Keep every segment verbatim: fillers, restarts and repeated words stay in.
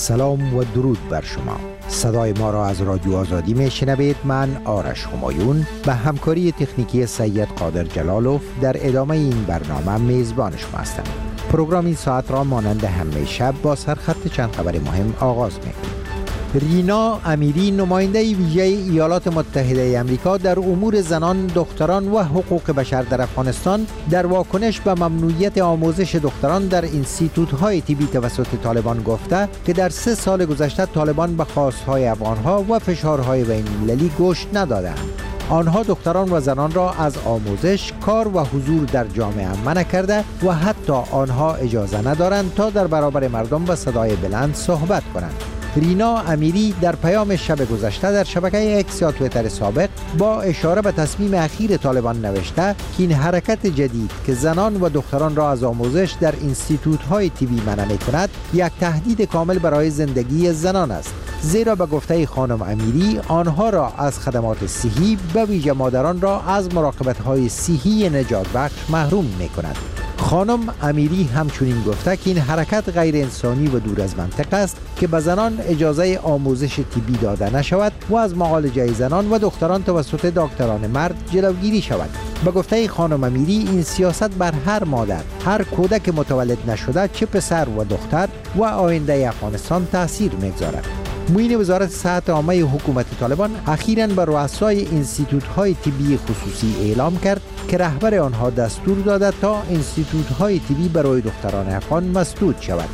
سلام و درود بر شما. صدای ما را از رادیو آزادی می شنوید. من آرش همایون به همکاری تکنیکی سید قادر جلالوف در ادامه این برنامه میزبان شما هستم. پروگرام این ساعت را مانند همیشه با سرخط چند خبر مهم آغاز می کنیم. رینا امیری نماینده ویژه ایالات متحده آمریکا در امور زنان، دختران و حقوق بشر در افغانستان در واکنش به ممنوعیت آموزش دختران در انستیتوت‌های طبی توسط طالبان گفته که در سه سال گذشته طالبان به خواست‌های افغان‌ها و فشارهای بین‌المللی گوش ندادند. آنها دختران و زنان را از آموزش، کار و حضور در جامعه منع کرده و حتی آنها اجازه ندارند تا در برابر مردم با صدای بلند صحبت کنند. رینا امیری در پیام شب گذشته در شبکه اکس یا تویتر سابق با اشاره به تصمیم اخیر طالبان نوشته که این حرکت جدید که زنان و دختران را از آموزش در انستیتوت‌های طبی منع می‌کند یک تهدید کامل برای زندگی زنان است، زیرا به گفته خانم امیری آنها را از خدمات صحی به ویژه مادران را از مراقبت‌های صحی نجات بخش محروم می‌کند. خانم امیری همچنین گفته که این حرکت غیر انسانی و دور از منطق است که به زنان اجازه آموزش طبی داده نشود و از معالجه زنان و دختران توسط دکتران مرد جلوگیری شود. به گفته خانم امیری این سیاست بر هر مادر، هر کودک متولد نشده چه پسر و دختر و آینده افغانستان تاثیر می‌گذارد. معین وزارت صحت عامه حکومت طالبان اخیراً به رؤسای انستیتوت‌های طبی خصوصی اعلام کرد که رهبر آنها دستور داده تا انستیتوت‌های طبی برای دختران افغان مسدود شود.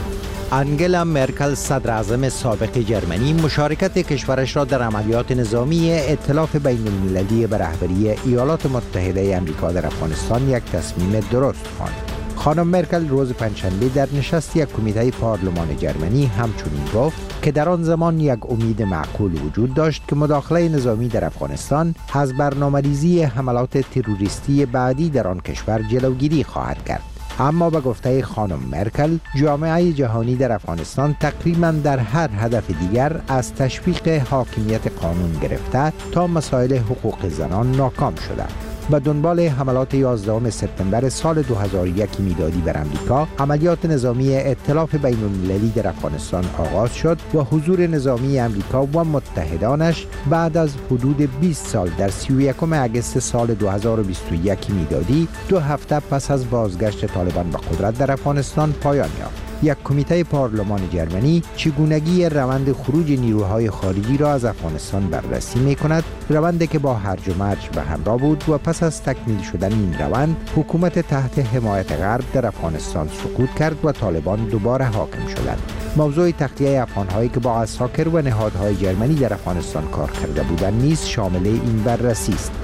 انگلا مرکل صدراعظم سابق جرمنی مشارکت کشورش را در عملیات نظامی ائتلاف بین المللی به رهبری ایالات متحده آمریکا در افغانستان یک تصمیم درست خواند. خانم مرکل روز پنجشنبه در نشست یک کمیته پارلمان جرمنی همچنین گفت که در آن زمان یک امید معقول وجود داشت که مداخله نظامی در افغانستان از برنامه‌ریزی حملات تروریستی بعدی در آن کشور جلوگیری خواهد کرد. اما به گفته خانم مرکل جامعه جهانی در افغانستان تقریباً در هر هدف دیگر از تشویق حاکمیت قانون گرفته تا مسائل حقوق زنان ناکام شده. به دنبال حملات یازدهم سپتامبر سال دو هزار و یک میلادی بر امریکا، عملیات نظامی ائتلاف بین المللی در افغانستان آغاز شد و حضور نظامی امریکا و متحدانش بعد از حدود بیست سال در سی و یکم اگست سال دو هزار و بیست و یک میلادی دو هفته پس از بازگشت طالبان به قدرت در افغانستان پایان یافت. یک کمیته پارلمان جرمنی چگونگی روند خروج نیروهای خارجی را از افغانستان بررسی می‌کند، روندی که با هرج و مرج به همراه بود و پس از تکمیل شدن این روند حکومت تحت حمایت غرب در افغانستان سقوط کرد و طالبان دوباره حاکم شدند. موضوع تخلیه افغان‌هایی که با عساکر و نهادهای جرمنی در افغانستان کار کرده بودند نیز شامل این بررسی است.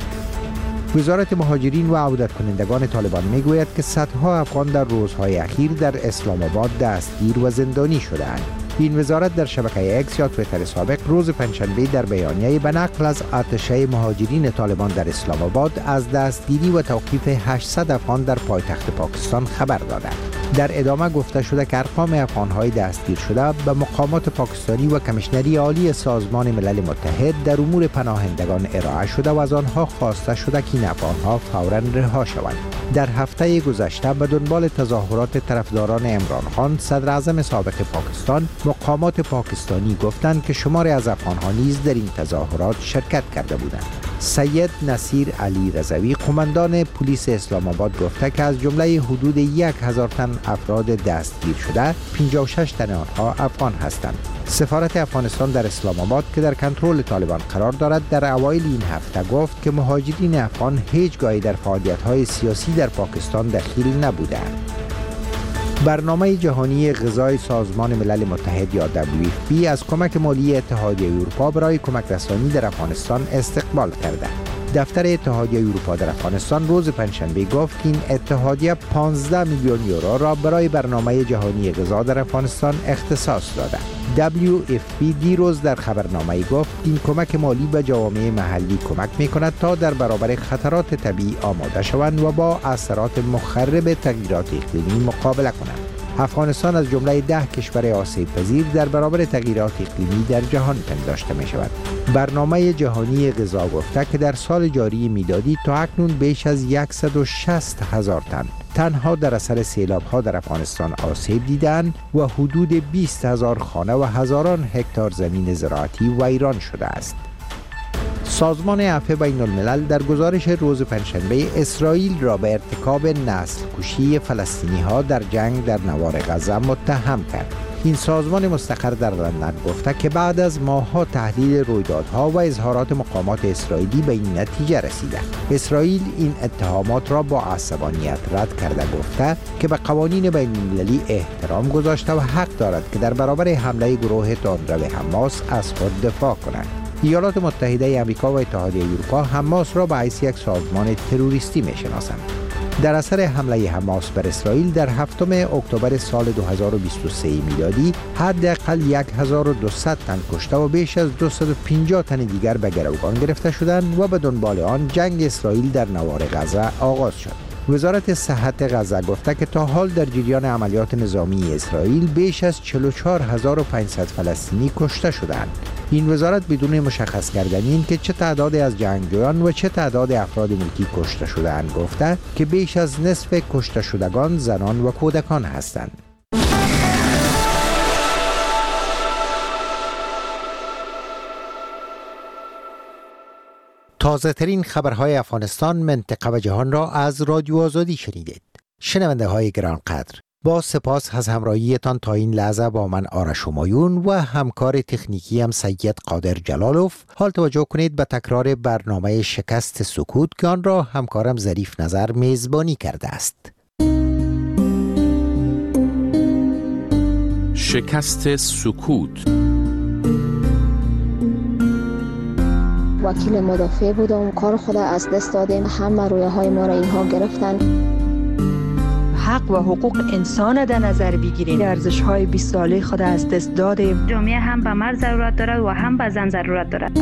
وزارت مهاجرین و عودت کنندگان طالبان میگوید که صدها افغان در روزهای اخیر در اسلام آباد دستگیر و زندانی شده‌اند. این وزارت در شبکه اکس یا تویتر سابق روز پنجشنبه در بیانیه‌ای به نقل از اتشه مهاجرین طالبان در اسلام آباد از دستگیری و توقیف هشتصد افغان در پایتخت پاکستان خبر دادند. در ادامه گفته شده که ارقام افغان‌های دستگیر شده به مقامات پاکستانی و کمیشنری عالی سازمان ملل متحد در امور پناهندگان ارائه شده و از آنها خواسته شده که این افغان‌ها فوراً رها شوند. در هفته گذشته به دنبال تظاهرات طرفداران عمران خان صدراعظم سابق پاکستان، مقامات پاکستانی گفتند که شماری از افغان‌ها نیز در این تظاهرات شرکت کرده بودند. سید نصیر علی رضوی قماندان پلیس اسلام آباد گفته که از جمله حدود یک هزار تن افراد دستگیر شده پنجاه و شش تن آنها افغان هستند. سفارت افغانستان در اسلام آباد که در کنترل طالبان قرار دارد در اوایل این هفته گفت که مهاجرین افغان هیچگاهی در فعالیت‌های سیاسی در پاکستان دخیل نبودند. برنامه جهانی غذای سازمان ملل متحد یا دبلیو اف پی از کمک مالی اتحادیه اروپا برای کمک رسانی در افغانستان استقبال کرده. دفتر اتحادیه اروپا در افغانستان روز پنجشنبه گفت که این اتحادیه پانزده میلیون یورو را برای برنامه جهانی غذا در افغانستان اختصاص داده. دبلیو اف پی دیروز در خبرنامه‌ای گفت این کمک مالی به جوامع محلی کمک می‌کند تا در برابر خطرات طبیعی آماده شوند و با اثرات مخرب تغییرات اقلیمی مقابله کنند. افغانستان از جمله ده کشور آسیب پذیر در برابر تغییرات اقلیمی در جهان پنداشته می شود. برنامه جهانی غذا گفته که در سال جاری میلادی تا اکنون بیش از صد و شصت هزار تن تنها در اثر سیلاب‌ها در افغانستان آسیب دیدند و حدود بیست هزار خانه و هزاران هکتار زمین زراعتی ویران شده است. سازمان عفو بین الملل در گزارش روز پنجشنبه اسرائیل را به ارتکاب نسل کشی فلسطینی ها در جنگ در نوار غزه متهم کرد. این سازمان مستقر در لندن گفته که بعد از ماه‌ها تحلیل رویدادها و اظهارات مقامات اسرائیلی به این نتیجه رسیده. اسرائیل این اتهامات را با عصبانیت رد کرده گفته که به قوانین بین المللی احترام گذاشته و حق دارد که در برابر حمله گروه تندرو حماس از خود دفاع کند. ایالات متحده آمریکا و اتحادیه اروپا حماس را به حیث یک سازمان تروریستی می‌شناسند. در اثر حمله حماس بر اسرائیل در هفتم اکتبر سال دو هزار و بیست و سه میلادی حداقل هزار و دویست تن کشته و بیش از دویست و پنجاه تن دیگر به گروگان گرفته شدند و به دنبال آن جنگ اسرائیل در نوار غزه آغاز شد. وزارت صحت غزه گفته که تا حال در جریان عملیات نظامی اسرائیل بیش از چهل و چهار هزار و پانصد فلسطینی کشته شدند. این وزارت بدون مشخص کردن این که چه تعدادی از جنگجویان و چه تعداد افراد ملکی کشته شده‌اند گفته که بیش از نصف کشته شدگان زنان و کودکان هستند. تازه ترین خبرهای افغانستان، منطقه و جهان را از رادیو آزادی شنیدید. شنونده های گرانقدر، با سپاس از همراهیتان تا این لحظه با من آرش همایون و همکار تکنیکی هم سید قادر جلالوف. حال توجه کنید به تکرار برنامه شکست سکوت که آن را همکارم ظریف نظر میزبانی کرده است. شکست سکوت. وکیل مدافع بودم، کار خود از دست دادیم، همه رویه های ما را اینها گرفتن. حق و حقوق انسان در نظر بگیریم. ارزش های بیست ساله خود از دست دادیم. جامعه هم به مرد ضرورت دارد و هم به زن ضرورت دارد.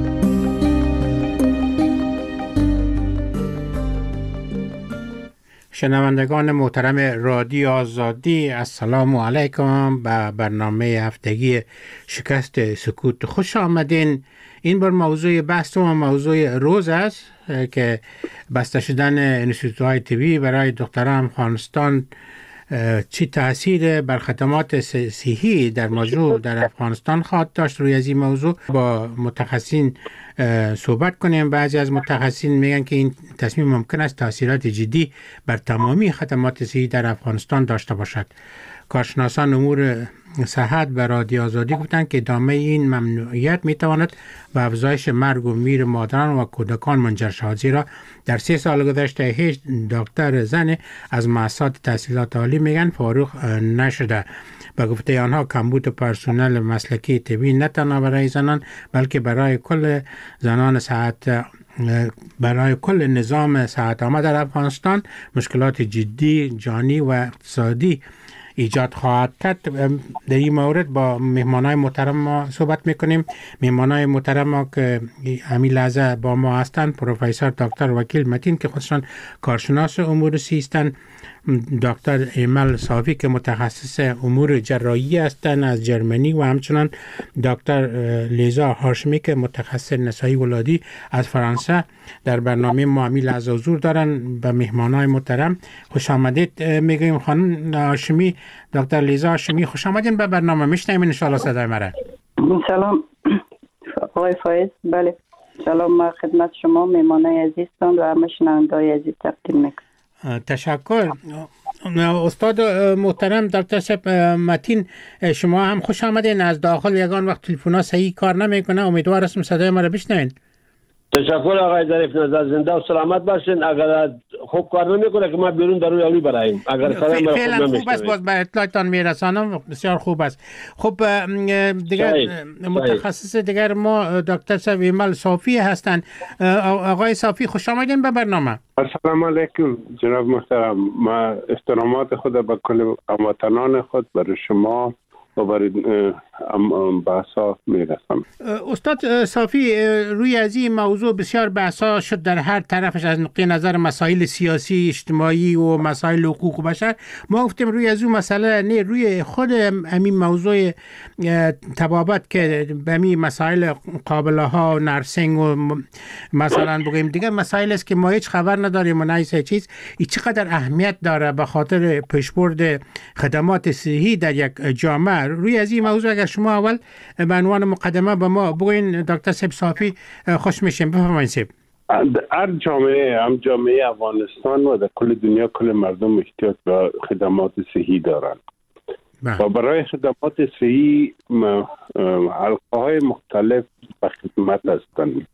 شنوندگان محترم رادیو آزادی، السلام علیکم. به برنامه هفتگی شکست سکوت خوش آمدین. این بار موضوع بحث و موضوع روز است که بسته شدن انستیتوهای طبی برای دختران افغانستان چی تأثیر بر خدمات صحی در موضوع در افغانستان خواهد داشت. روی از این موضوع با متخصصین صحبت کنیم. بعضی از متخصصین میگن که این تصمیم ممکن است تأثیرات جدی بر تمامی خدمات صحی در افغانستان داشته باشد. کارشناسان امور صحت به رادیو آزادی گفتند که ادامه این ممنوعیت میتواند به افزایش مرگ و میر مادران و کودکان منجر شود، زیرا در سه سال گذشته هیچ دکتر زن از مؤسسات تحصیلات عالی میگن فارغ نشده. به گفته آنها کمبود پرسنل مسلکی طبی نه تنها برای زنان بلکه برای کل زنان صحت برای کل نظام صحت عامه در افغانستان مشکلات جدی جانی و اقتصادی ایجاد خواهد کرد. در این مورد با مهمانای محترم ما صحبت میکنیم. مهمانای محترم ما که همین لحظه با ما هستند پروفسور دکتر وکیل متین که خودشان کارشناس امور صحی هستند، دکتر ایمل صافی که متخصص امور جراحی هستند از جرمنی و همچنان دکتر لیزا هاشمی که متخصص نسایی ولادی از فرانسه در برنامه ما همین لحظه حضور دارن. به مهمانای محترم خوش آمدید میگیم. خانم هاشمی، دکتر لیزا هاشمی، خوش آمدین به برنامه. میشنویم ان شاء الله صدای مرا. سلام آقای فایز. بله سلام، ما خدمت شما مهمانای عزیزتان و همه شنونده‌های عزیز تقدیم میکنم. تشکر. استاد محترم دکتر صاحب متین، شما هم خوش آمدین. از داخل یگان وقت تلفن‌ها صحیح کار نمیکنه، امیدوار هستم صدای ما رو بشنوین. تشکر آقای ظریف نظر، زنده و سلامت باشین. اگر خوب کار نمیکنه که ما بیرون در روی علی برایم. اگر صدای ما فعلا خوب است، باز به اطلاعتان میرسانم. بسیار خوب است. خب دیگر متخصص دیگر ما دکتر صاحب ایمل صافی هستند. آقای صافی خوش آمدین به برنامه. السلام علیکم جناب محترم. ما احترامات خود به کل هموطنان خود برای شما و برای بحثا میرسم. استاد صافی، روی از این موضوع بسیار بحثا شد در هر طرفش از نقطه نظر مسائل سیاسی، اجتماعی و مسائل حقوق بشر. ما گفتیم روی از اون مسئله نه، روی خود همین موضوع طبابت که به همین مسائل قابله ها و نرسینگ و مثلا بگیم دیگه مسائل است که ما هیچ خبر نداریم و نیست چیز، این چقدر اهمیت داره به خاطر پیشبرد خدمات صحی در یک جامعه. روی از این موضوع اگر شما اول به عنوان مقدمه به ما بگوین دکتر سیب صافی، خوش میشیم. بفرمایید سیب. هر جامعه، هم جامعه افغانستان و در کل دنیا، کل مردم احتیاج به خدمات صحی دارند و برای خدمات صحی حلقه های مختلف به خدمت هستند.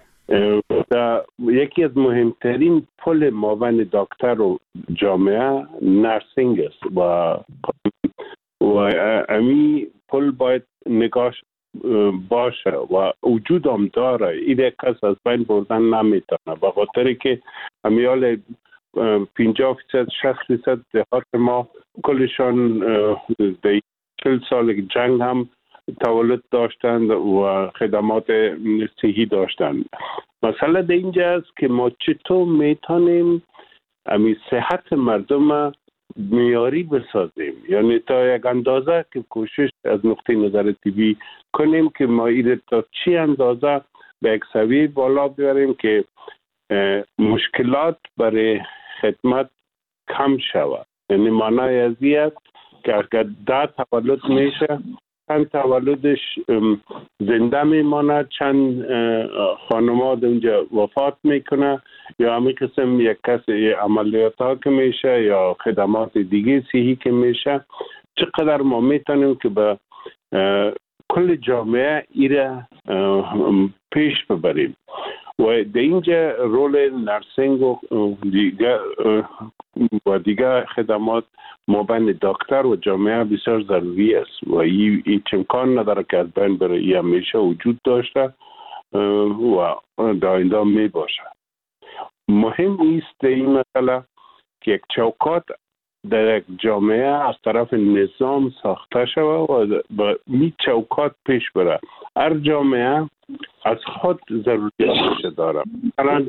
یکی از مهمترین پل مابین دکتر و جامعه نرسینگ است و و امی پل باید نگاش باشه و وجود هم داره. این کس از بین بردن نمیتونه، به خاطر که امیال پنجاه فیصد شصت فیصد دهات ما کلشان در چل سال جنگ هم تولد داشتند و خدمات صحی داشتند. مسئله در اینجا است که ما چطور میتونیم امی صحت مردم معیاری بسازیم، یعنی تا یک اندازه که کوشش از نقطه نظر طبی کنیم که ما این تا چی اندازه به یک سویه بالا بیاریم که مشکلات برای خدمت کم شود. یعنی معنای از این است که اگر ده تولد میشه، چند تولدش زنده میماند، چند خانم‌ها اونجا وفات میکنه، یا همین قسم یک کسی عملیات ها که میشه یا خدمات دیگه صحی که میشه. چقدر ما میتونیم که به کل جامعه ایره پیش ببریم و در اینجا رول نرسینگ و دیگه و دیگه خدمات مابین دکتر و جامعه بسیار ضروری است و این هیچ امکان نداره که از بین بره. این همیشه وجود داشته و در آینده می باشه. مهم است این مسئله که یک چوکات در یک جامعه از طرف نظام ساخته شود و با می چوکات پیش بره. هر جامعه از خود ضروریاتش داره. مثلا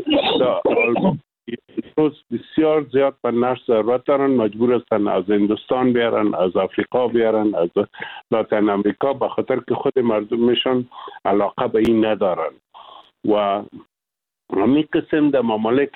روز بسیار زیاد به نرس ضرورت دارن، مجبور هستن از هندوستان بیارن، از افریقا بیارن، از لاتین امریکا، به خاطر که خود مردمشون علاقه به این ندارن و همین قسم در ممالک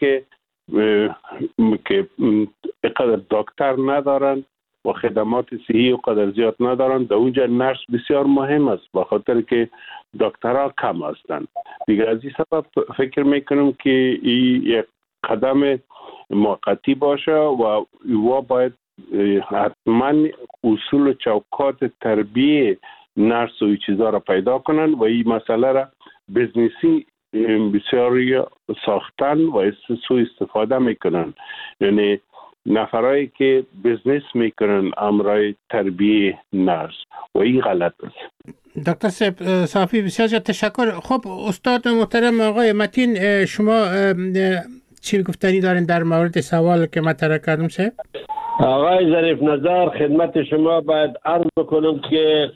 که اقدر دکتر ندارن و خدمات صحی و قدر زیاد ندارن، در اونجا نرس بسیار مهم است به خاطر که دکترها کم هستند. دیگر از این سبب فکر میکنم که این یک قدم موقتی باشه و و باید حتما اصول و چوکات تربیه نرس و این چیزا را پیدا کنن و این مسئله را بزنسی بسیاری ساختن و سو استفاده میکنن. یعنی نفرایی که بزنس میکنن امرای تربیه نرس و این غلط است. دکتر صافی بسیار زیاد تشکر. خب استاد محترم آقای متین، شما چی گفتنی دارین در مورد سوال که مطرح کردم؟ سه آقای ظریف نظر، خدمت شما باید عرض بکنم که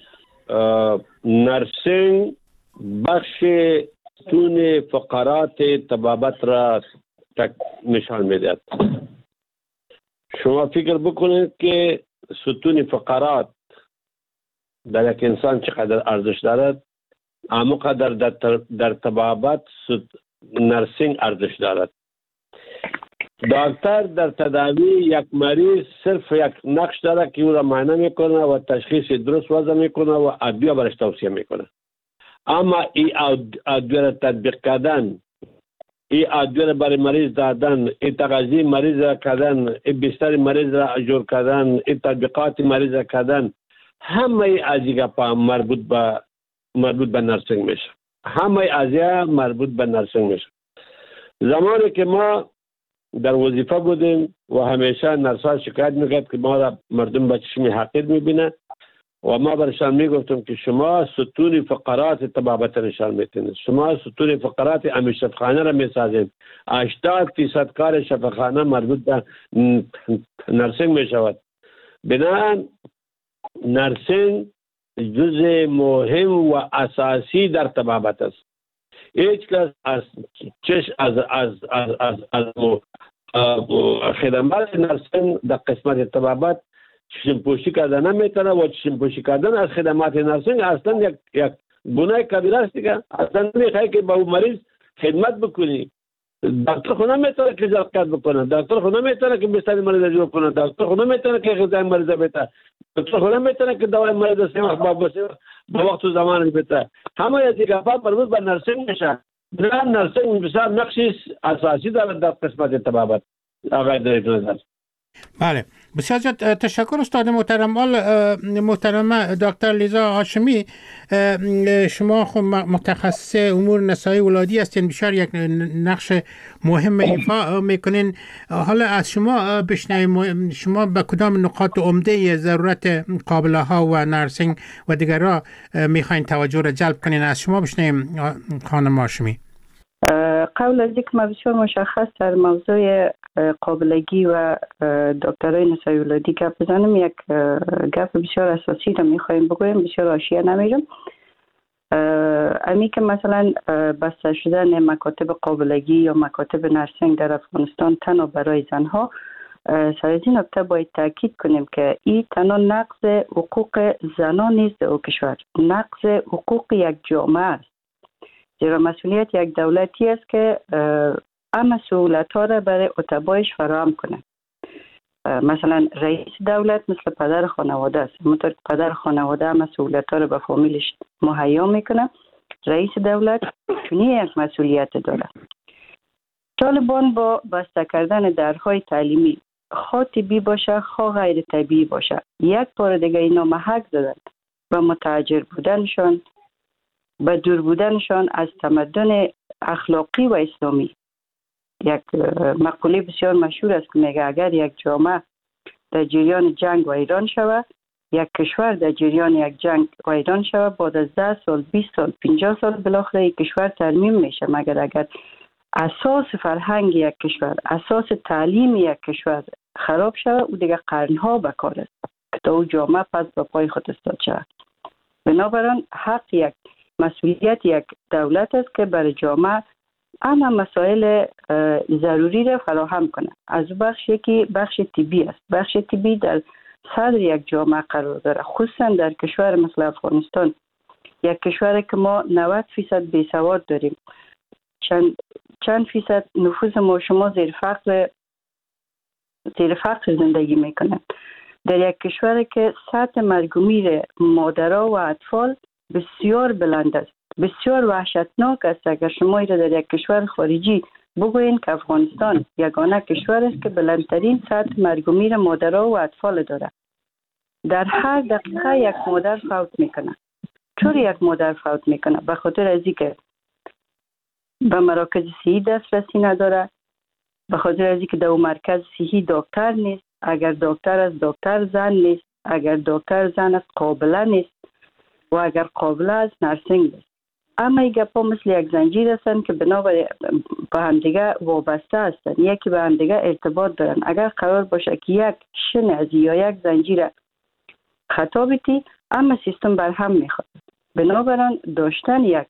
نرسینگ بخش ستون فقرات طبابت را نشان میدهد. شما فکر بکنید که ستون فقرات در یک انسان چقدر ارزش دارد، اما قدر در, در طبابت نرسینگ ارزش دارد. دکتر در تداوی یک مریض صرف یک نقش داره که او را معاینه میکنه و تشخیص درست وضع میکنه و ادویه برش توصیه میکنه. اما این ادویه را تطبیق کردن، این ادویه را برای مریض دادن، این تغذیه مریض را کردن، این بستر مریض را اجور کردن، این تطبیقات مریض را کردن، همه از این گپا مربوط به مربوط به نرسینگ میشه. همه از این مربوط به نرسینگ میشه. زمانی که ما در وظیفه بودیم و همیشه نرس‌ها شکایت میکرد که ما را مردم به چشم حقیر میبینه و ما برشان میگفتم که شما ستون فقرات طبابت نشان میتونید، شما ستون فقرات امی شفاخانه را میسازید. هشتاد فیصد کار شفاخانه مربوط به نرسینگ میشود. بنابراین نرسینگ جزء مهم و اساسی در طبابت است. هیچ کس از چش از از از از, از, از خدمات نرسنگ در قسمت طبابت چشم پوشی کردن نمیتونه و چشم پوشی کردن از خدمات نرسنگ اصلا یک یک گناه کبیره است که اصلا نمیخواد که با مریض خدمت بکنی. دکتر خود نمیتونه که جلسات بکنه، دکتر خود نمیتونه که بستر مریض جور کنه، دکتر خود نمیتونه که غذای مریض بده، دکتر خود نمیتونه که دوائی مریض سه وقت با با وقت و زمان بده. همه از دیگه افراد مربوط به نرسنگ میشه. نه نرسنگ بسیار نقشی اساسی دارد در قسمت طبابت. آقای در نظر. بله، بسیار زیاد تشکر استاد محترم. محترم دکتر لیزا هاشمی، شما خب متخصص امور نسایی ولادی هستین، بسیار یک نقش مهم ایفا میکنین. حالا از شما بشنویم، شما به کدام نقاط عمده ضرورت قابله ها و نرسینگ و دیگرها میخواین توجه را جلب کنین؟ از شما بشنویم خانم هاشمی. قبل از اینکه ما بسیار مشخص در موضوع قابلگی و دکترای نسایی ولادی گپ بزنم، یک گپ بسیار اساسی را میخوایم بگویم، بسیار حاشیه نمیرم. امی که مثلا بسته شدن مکاتب قابلگی یا مکاتب نرسینگ در افغانستان تنها برای زنها، سر از این نکته باید تاکید کنیم که این تنها نقض حقوق زنان نیست در کشور، نقض حقوق یک جامعه است. زیرا مسئولیت یک دولتی است که همه سهولت ها را برای اتباعش فراهم کنه. مثلا رئیس دولت مثل پدر خانواده است، همونطور که پدر خانواده همه سهولت ها را به فامیلش مهیا میکنه، رئیس دولت چنین یک مسئولیت داره. طالبان با بسته کردن درهای تعلیمی، خواه طبی باشه خواه غیر طبیعی باشه، یک بار دیگه اینا محک زدن و متاجر بودنشان، به دور بودنشان از تمدن اخلاقی و اسلامی. یک مقوله بسیار مشهور است که میگه اگر یک جامعه در جریان جنگ ویران شود، یک کشور در جریان یک جنگ ویران شود، بعد از ده سال، بیست سال، پنجاه سال بالاخره یک کشور ترمیم میشه، مگر اگر اساس فرهنگ یک کشور، اساس تعلیم یک کشور خراب شود، او دیگه قرنها به کار است که تا او جامعه پس به پای خود استاد شود. بنابراین حق یک مسئولیت یک دولت است که برای جامعه اما مسائل ضروری را فراهم کنه. از بخش یکی بخش طبی است. بخش طبی در صدر یک جامعه قرار داره، خصوصا در کشور مثل افغانستان، یک کشور که ما نود فیصد بیسواد داریم، چند چند فیصد نفوس ما شما زیر فقر زیر فقر زندگی میکنن. در یک کشور که سطح مرگ و میر مادرها و اطفال بسیار بلند است، بسیار وحشتناک است. اگر شما ایره در یک کشور خارجی بگوین که افغانستان یگانه کشور است که بلندترین سطح مرگ و میر مادرها و اطفال داره. در هر دقیقه یک مادر فوت میکنه. چرا یک مادر فوت میکنه؟ به خاطر از اینکه به مراکز صحی دسترسی نداره، به خاطر از اینکه در مرکز صحی دکتر نیست، اگر دکتر از دکتر زن نیست، اگر دکتر زن از قابله نیست و اگر قابله از نرسینگ نیست. اما این گپا مثل یک زنجیر هستند که بنابراین به همدیگه وابسته هستند، یکی به همدیگه ارتباط دارن. اگر قرار باشه که یک شن از یا یک زنجیر خطا بیتی، اما سیستم بر هم میخواد. بنابراین داشتن یک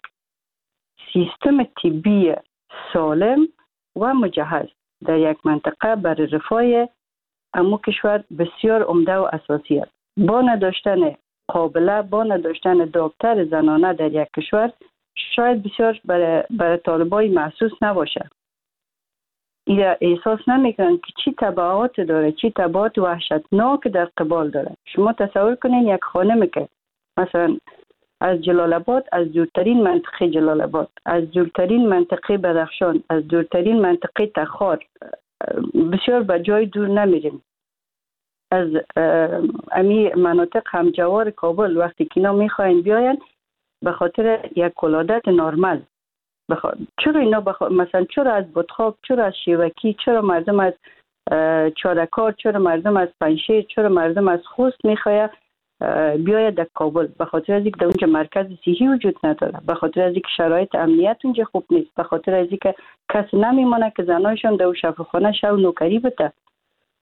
سیستم طبی سالم و مجهز در یک منطقه برای رفاه امو کشور بسیار عمده و اساسی است. با نداشتن قابله، با نداشتن دکتر زنانه در یک کشور شاید بسیار برای, برای طالبای محسوس نباشه. اینا احساس نمیکنن که چی تبعات داره، چی تبعات وحشتناک در قبال داره. شما تصور کنین یک خانم که مثلا از جلال آباد، از دورترین منطقه جلال آباد، از دورترین منطقه بدخشان، از دورترین منطقه تخار، بسیار به جای دور نمیریم، از امی مناطق همجوار کابل وقتی که اینا میخواین بیاین به خاطر یک ولادت نرمال، بخ... چرا اینا بخ... مثلا چرا از بطخاب، چرا از شیوکی، چرا مردم از چارکار، چرا مردم از پنشیر، چرا مردم از خوست میخواه بیاید در کابل؟ به خاطر از اینکه در اونجا مرکز صحی وجود نداره، به خاطر از اینکه شرایط امنیت اونجا خوب نیست، به خاطر از اینکه کسی نمیمونه که زنایشون در شفاخانه شو نوکری بده.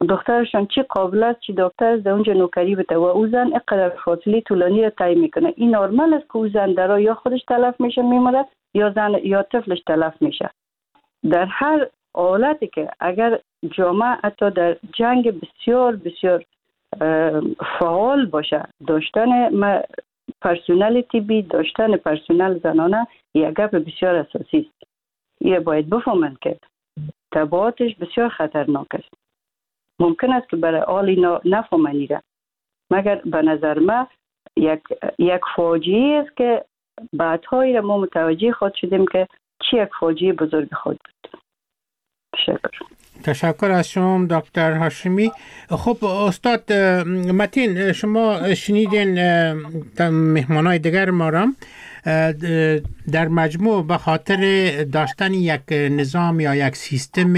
دخترشان چی قابل است چی دکتر از اونجا نوکری بده و او زن اینقدر فاصله طولانی را طی میکنه. این نرمال است که او زن در یا خودش تلف میشه میمونه یا زن یا طفلش تلف میشه. در هر حالتی که اگر جامعه حتی در جنگ بسیار بسیار فعال باشه، داشتن پرسنل طبی، داشتن پرسنل زنانه یک گپ بسیار اساسی است. یه باید بفهمند که تبعاتش بسیار خطرناک است. ممکن است که برای حال اینا نفهمنیده، مگر به نظر من یک یک فاجعه است که بعدهایی را ما متوجه خود شدیم که چی یک فاجعه بزرگ خود بود. تشکر. تشکر از شما دکتر هاشمی. خب استاد متین، شما شنیدین مهمانای دیگر ما را. در مجموع به خاطر داشتن یک نظام یا یک سیستم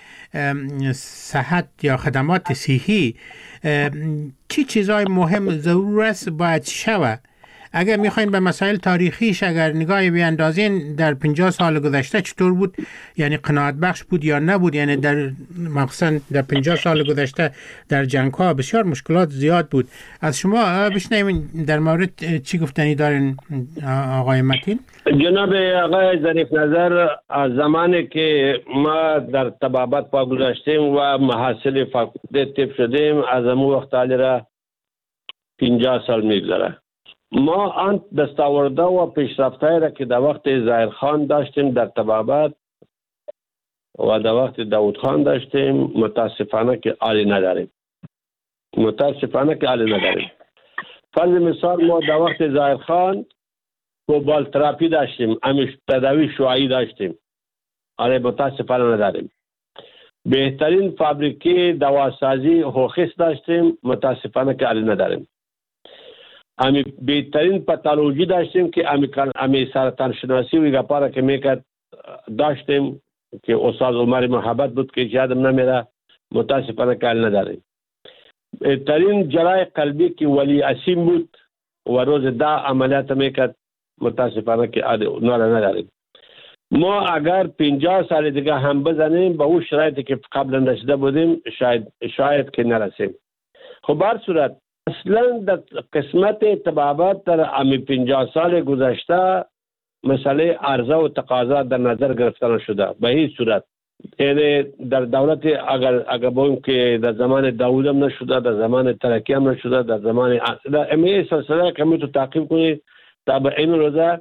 صحت یا خدمات صحی چی چیزای مهم ضرور است باید شود؟ اگر میخواین به مسائل تاریخیش اگر نگاهی بیاندازین در پنجاه سال گذشته چطور بود، یعنی قناعت بخش بود یا نبود؟ یعنی در مخصوصا در پنجاه سال گذشته در جنگ ها بسیار مشکلات زیاد بود. از شما بشنویم در مورد چی گفتنی دارین آقای متین؟ جناب آقای ظریف نظر، از زمانی که ما در طبابت پا گذاشتیم و محصل فاکولته طب شدیم از امو وقت علی را پنجاه سال میگذره. ما آن دستاورده و پیشرفت‌هایی را که در وقت ظاهرخان داشتیم در طبابت و در وقت داود خان داشتیم متاسفانه که عالی نداریم. متاسفانه که عالی نداریم. فرض مثال ما در وقت ظاهرخان کوبال تراپی داشتیم، امیش تداوی شعاعی داشتیم، عالی متاسفانه نداریم. بهترین فابریکه دواسازی هوخیس داشتیم، متاسفانه که عالی نداریم. امی بهترین پاتولوژی داشتیم که امی امی سرطان شناسی و گپارا که میکرد داشتیم که استاد عمر محبت بود که یادم نمیره، متاسفانه که نداریم. بهترین جراح قلبی که ولی اسیم بود و روز دا عملیات میکرد، متاسفانه که نور نداریم. ما اگر پنجاه سال دیگه هم بزنیم به اون شرایطی که قبلا رسیده بودیم شاید شاید که نرسیم. خب بر صورت اصلا در قسمت طبابت در امی پنجاه سال گذشته مسئله عرضه و تقاضا در نظر گرفته شده به هیچ صورت. یعنی در دولت اگر اگر بگویم که در زمان داوود هم نشده، در زمان ترکی هم نشده، در زمان در امی سلسله که میتو تعقیب کنید تا به این روزه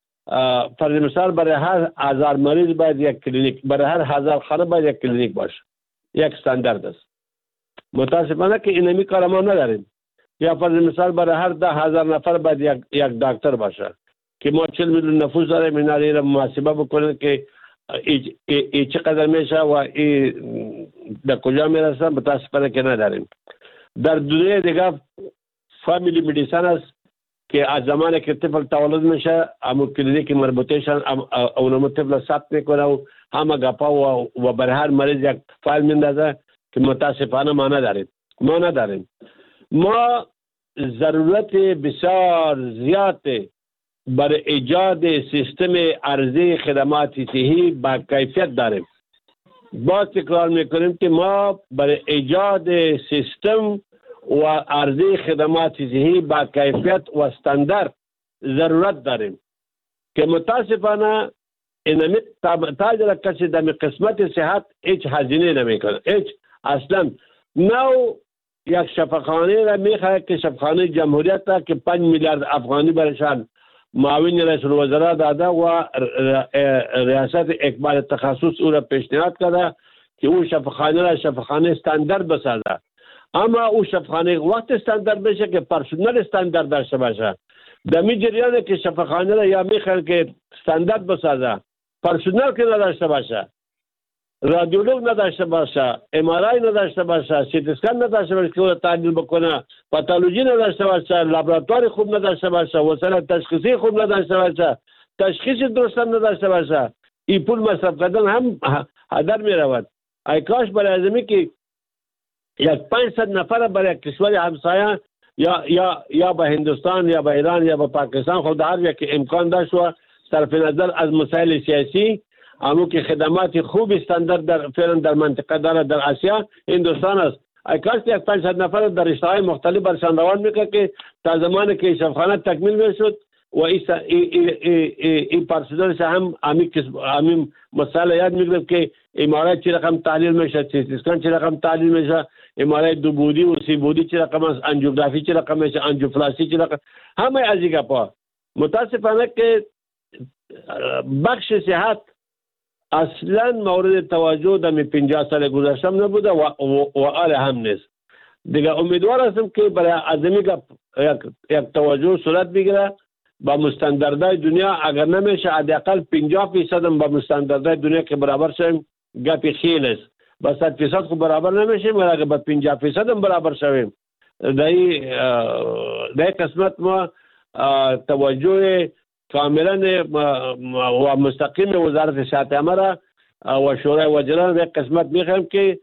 فرض مثال برای هر هزار مریض باید یک کلینیک، برای هر هزار خانه باید یک کلینیک باشه. یک استاندارد است. متاسفانه که اینمی کار ما نداریم. یا فرض مثال برای هر ده هزار نفر باید یک یک دکتر باشه که ما چهل میلیون نفوس داریم، اینا را محاسبه بکنید که ای, ای, ای چقدر میشه و ای در کجا میرسه. متاسفانه که نداریم. در دنیای دیگه فامیلی مدیسن است که از زمانی که طفل تولد میشه همو کلینیک مربوطهشان اونمو طفل ثبت میکنه و همه گپا و, و برای هر مریض یک فایل میندازه که متاسفانه ما نداریم. ما نداریم. ما ضرورت بسیار زیاد برای ایجاد سیستم عرضه خدمات صحی با کیفیت داریم. باز تکرار میکنیم که ما برای ایجاد سیستم و عرضه خدمات صحی با کیفیت و استاندارد ضرورت داریم که متاسفانه اینمی تاج را کسی در قسمت صحت هیچ هزینه نمیکنه. هیچ اصلا نو یک شفاخانه را میخواه که شفاخانه جمهوریت را که پنج میلیارد افغانی برشان معاون رئیس الوزراء داده و ریاست اکبار تخصص او را پیشنهاد کرده که اون شفاخانه را شفاخانه استاندارد بسازه. اما او شفاخانه وقت استاندارد بشه که پرسنل استاندارد داشته باشه. در می جریانه که شفاخانه را یا میخوان که استاندارد بسازه، پرسنل که نداشته باشه، رادیولوگ نداشته باشه، ام آر آی نداشته باشه، سی تی اسکن نداشته باشه که او را تحلیل بکنه، پاتولوژی نداشته باشه، لابراتوار خوب نداشته باشه، وسایل تشخیصی خوب نداشته باشه، تشخیص درست نداشته باشه، این پول مصرف کردن هم هدر می رود. ای کاش برای ازمی که یک پانصد نفر برای کشور همسایه یا یا یا به هندوستان یا به ایران یا به پاکستان خود هر یک امکان داشت و صرف نظر از مسائل سیاسی اما که خدمات خوب استاندارد در فعلا در منطقه داره. در آسیا هندوستان است، ای کاش یک پانصد نفر در رشته‌های مختلف برشان روان میکرد که تا زمانی که شفاخانه تکمیل میشد و این این پرسیدارش هم همین همین مسئله یاد میگرفت که امارات چه رقم تحلیل میشه، سی تی اسکن چه رقم تحلیل میشه، امارات دو بودی و سی بودی چه رقم است، انجیوگرافی چه رقم میشه، انجیوپلاستی چه رقم، همه از این گپا. متاسفانه که بخش صحت اصلا مورد توجه در پنجاه سال گذشته نبوده و و آل هم نیست. دیگه امیدوار هستم که برای ازمی گپ یک یک توجه صورت بگیره با مستندردهای دنیا. اگر نمیشه حداقل پنجاه فیصد هم با مستندردهای دنیا که برابر شویم گپی خیلی است. با صد فیصد خود برابر نمیشیم ولی اگر با پنجاه فیصد هم برابر شویم در این قسمت ما توجه کاملا و مستقیم وزارت صحت عامه را و شورای وزیران به قسمت میخوایم که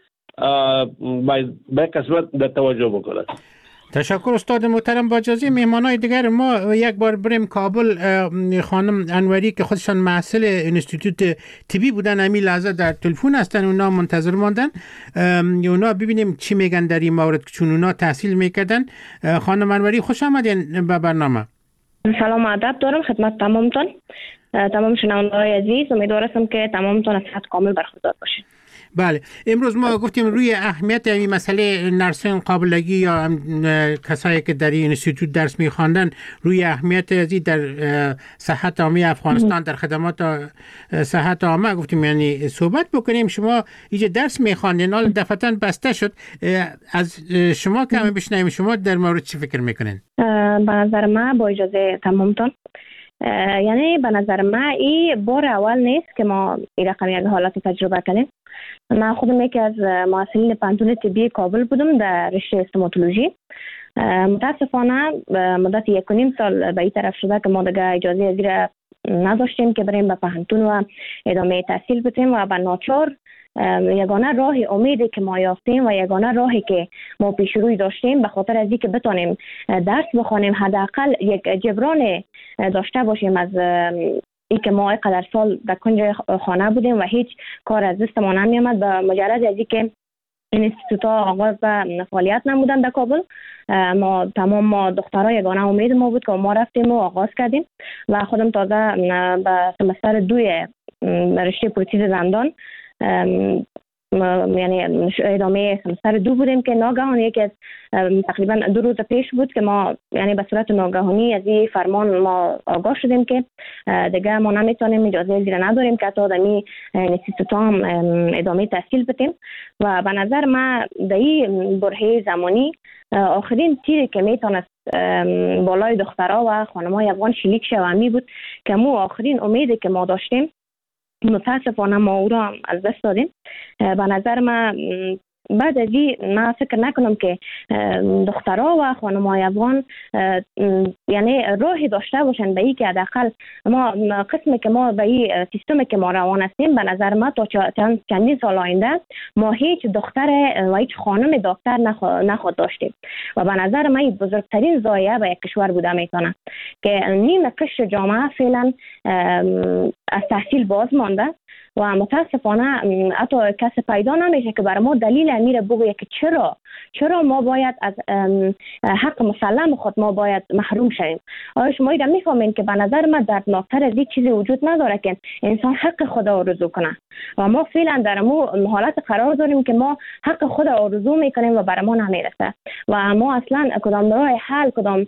به قسمت در توجه بکنند. تشکر استاد محترم. با اجازه مهمانای دیگر ما یک بار بریم کابل. خانم انوری که خودشان محصل انستیتوت طبی بودن همین لحظه در تلفن هستن، اونا منتظر ماندن، اونا ببینیم چی میگن در این مورد چون اونا تحصیل میکردن. خانم انوری خوش آمدین به برنامه. سلام و ادب دارم خدمت تمامتون، تمام شنونده‌های عزیز. امیدوارم که تمامتون از صحت کامل برخوردار باشید. بله، امروز ما گفتیم روی اهمیت این مسئله نرسان قابلگی یا کسایی که در این انستیتوت درس می‌خواندن روی اهمیت ازی در صحت عامه افغانستان در خدمات صحت عامه گفتیم یعنی صحبت بکنیم. شما اینجا درس می‌خواندین، حالا دفعتاً بسته شد، از شما کمی بشنویم شما در مورد چی فکر می‌کنین؟ به نظر من با اجازه تمامتون، یعنی به نظر من این بار اول نیست که ما این رقم یک حالت تجربه کنیم. من خودم یکی از محصلین پانتون طبی کابل بودم در رشته استوماتولوژی. متاسفانه مدت یک و نیم سال به این طرف شده که ما دیگه اجازه از این نداشتیم که بریم به پانتون و ادامه تحصیل بدیم و به ناچار یگانه راه امیدی که ما یافتیم و یگانه راهی که ما پیش روی داشتیم به خاطر از اینکه بتونیم درس بخونیم، حداقل یک جبران داشته باشیم از ای که ما قدر سال در کنج خانه بودیم و هیچ کار از دستمون نمی آمد. به مجرد از اینکه اینستیتوت ها آغاز به فعالیت نمودن در کابل، ما تمام ما دخترها یگانه امید ما بود که ما رفتیم و آغاز کردیم و خودم تازه به سمستر دوی رشته پروتز دندان یعنی ادامه سمستر دو بودیم که ناگهان یکی از تقریبا دو روز پیش بود که ما یعنی به صورت ناگهانی از این فرمان ما آگاه شدیم که دیگه ما نمیتونیم اجازه زیر نداریم که تا دمی انستیتوت هم ادامه تحصیل بدیم. و به نظر من در این برهه زمانی آخرین تیری که میتونست بالای دخترها و خانم‌های افغان شلیک شومی بود که مو آخرین امیدی که ما داشتیم متاسفانه ما او را از دست دادیم. به نظر من بعد از این من فکر نکنم که دخترها و خانم‌های افغان یعنی راهی داشته باشن به این که حداقل ما قسمی که ما به این سیستمی که ما روان هستیم، به نظر من تا چندین سال آینده ما هیچ دختر و هیچ خانم دکتر نخواهد داشتیم و به نظر من بزرگترین ضایعه به یک کشور بوده میتونه که نیم قشر جامعه فعلا از تحصیل باز مانده و متاسفانه حتی کسی پیدا نمیشه که برای ما دلیل امیر بگویه که چرا چرا ما باید از حق مسلم خود ما باید محروم شویم. آیا شما ایده میفهمین که به نظر من دردناکتر از این چیزی وجود نداره که انسان حق خود آرزو کنه و ما فعلا در مو حالت قرار داریم که ما حق خود آرزو میکنیم و برای ما نمیرسه و ما اصلا کدام راه حل کدام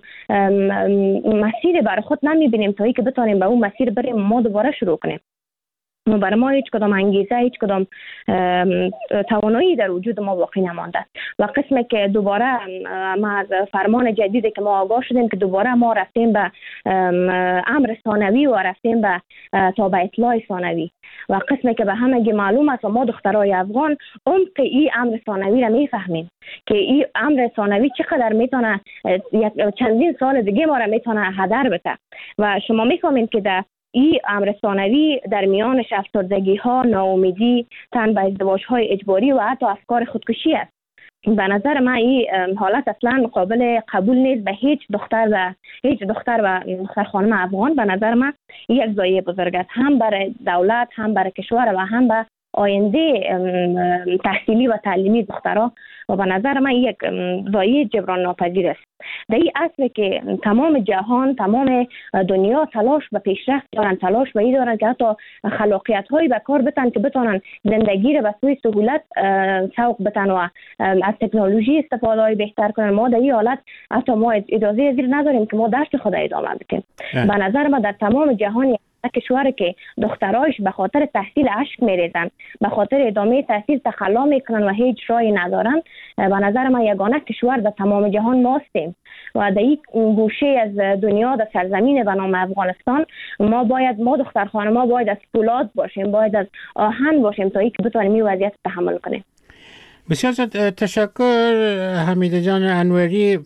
مسیر برای خود نمیبینیم تا اینکه بتونیم به اون مسیر بریم ما دوباره شروع کنیم. برای ما هیچ کدام انگیزه، هیچ کدام توانایی در وجود ما باقی نمانده و قسمی که دوباره ما از فرمان جدیدی که ما آگاه شدیم که دوباره ما رفتیم به امر ثانوی و رفتیم به تابع اطلاع ثانوی و قسمی که به همگی معلوم است و ما دخترای افغان عمق این امر ثانوی را میفهمیم که این امر ثانوی چقدر میتونه چندین سال دیگه ما را میتونه هدر بده و شما میفهمید که در این امر ثانوی در میانش افسردگی ها، ناامیدی، تن به ازدواج های اجباری و حتی افکار خودکشی است. به نظر من این حالت اصلا قابل قبول نیست به هیچ دختر و هیچ دختر و دختر خانم افغان. به نظر من یک ضایعه بزرگ است هم برای دولت، هم برای کشور و هم به آینده تحصیلی و تعلیمی دخترها و به نظر من یک ضایعه جبران ناپذیر است. در این اصل که تمام جهان، تمام دنیا تلاش به پیشرفت دارن، تلاش به این دارن که حتی خلاقیت هایی به کار بتن که بتونن زندگی را به سوی سهولت سوق بتن و از تکنولوژی استفاده های بهتر کنن. ما در این حالت حتی ما اجازه زیر نداریم که ما درس خود ادامه بدیم. به نظر من در تمام جهان کشوری که دخترایش به خاطر تحصیل اشک میریزن، به خاطر ادامه تحصیل تخلا میکنن و هیچ راهی ندارن، به نظر من یگانه کشور در تمام جهان ماستیم و در این گوشه از دنیا در سرزمین به نام افغانستان ما باید ما دختر خانم‌ها باید از فولاد باشیم، باید از آهن باشیم تا اینکه بتونیم این وضعیت تحمل کنیم. بسیار تشکر حمیده جان انوری.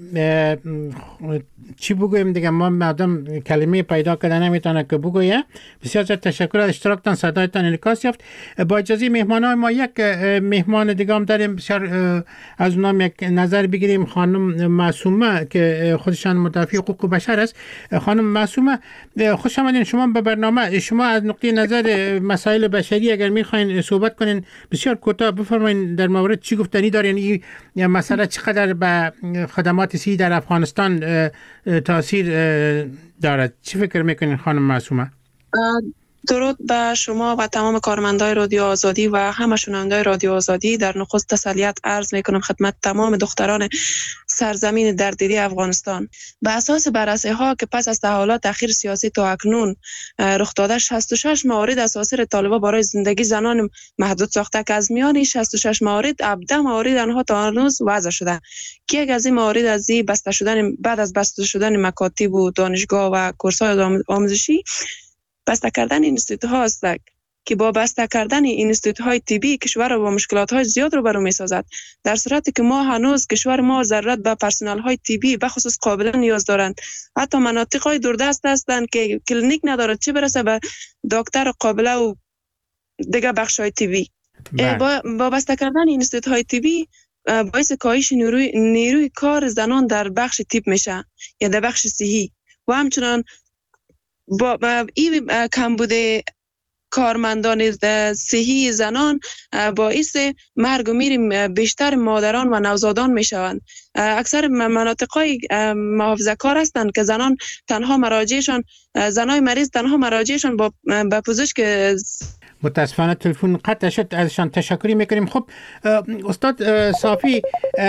چی بگویم دیگه، ما مردم کلمه پیدا کرده نمیتونه که بگویه. بسیار تشکر از اشتراکتان، صدایتان انعکاس یافت. با اجازه مهمانان ما یک مهمان دیگه هم داریم، بسیار از اونام یک نظر بگیریم. خانم معصومه که خودشان مدافع حقوق بشر است. خانم معصومه خوش آمدین شما به برنامه. شما از نقطه نظر مسائل بشری اگر میخواین صحبت کنین بسیار کوتاه بفرمایید، در مورد چی گفتنی دارین؟ این مسئله چقدر به خدمات صحی در افغانستان تاثیر دارد؟ چی فکر میکنین خانم معصومه؟ درود به شما و تمام کارمندای رادیو آزادی و همه شنوندای رادیو آزادی. در نخست تسلیت عرض میکنم خدمت تمام دختران سرزمین درددلی افغانستان. به اساس بررسی ها که پس از تحولات اخیر سیاسی تا اکنون رخ داده، شصت و شش موارد اساسی طالبان برای زندگی زنان محدود ساخته که از میان شصت و شش موارد هفده موارد آنها تا هنوز وضع شده که یک از این موارد از این بسته شدن بعد از بسته شدن مکاتب و دانشگاه و کورس‌های آموزشی بسته کردن اینستیتوت ها است که با بسته کردن اینستیتوت های طبی کشور را با مشکلات های زیاد رو برو می سازد، در صورتی که ما هنوز کشور ما ضرورت به پرسنل های طبی به خصوص قابل نیاز دارند. حتی مناطق های دوردست هستند که کلینیک ندارد، چه برسه به دکتر قابله و دیگه بخش های طبی. با, با بسته کردن اینستیتوت های طبی باعث کاهش نیروی, نیروی کار زنان در بخش طب میشه یا در بخش صحی و همچنان با این کمبود کارمندان صحی زنان باعث مرگ و میر بیشتر مادران و نوزادان می شوند. اکثر مناطق‌های محافظه کار هستند که زنان تنها مراجعشان زنای مریض تنها مراجعشان با به پزشک. متاسفانه تلفن قطع شد، ازشان تشکری میکنیم. خب استاد صافی،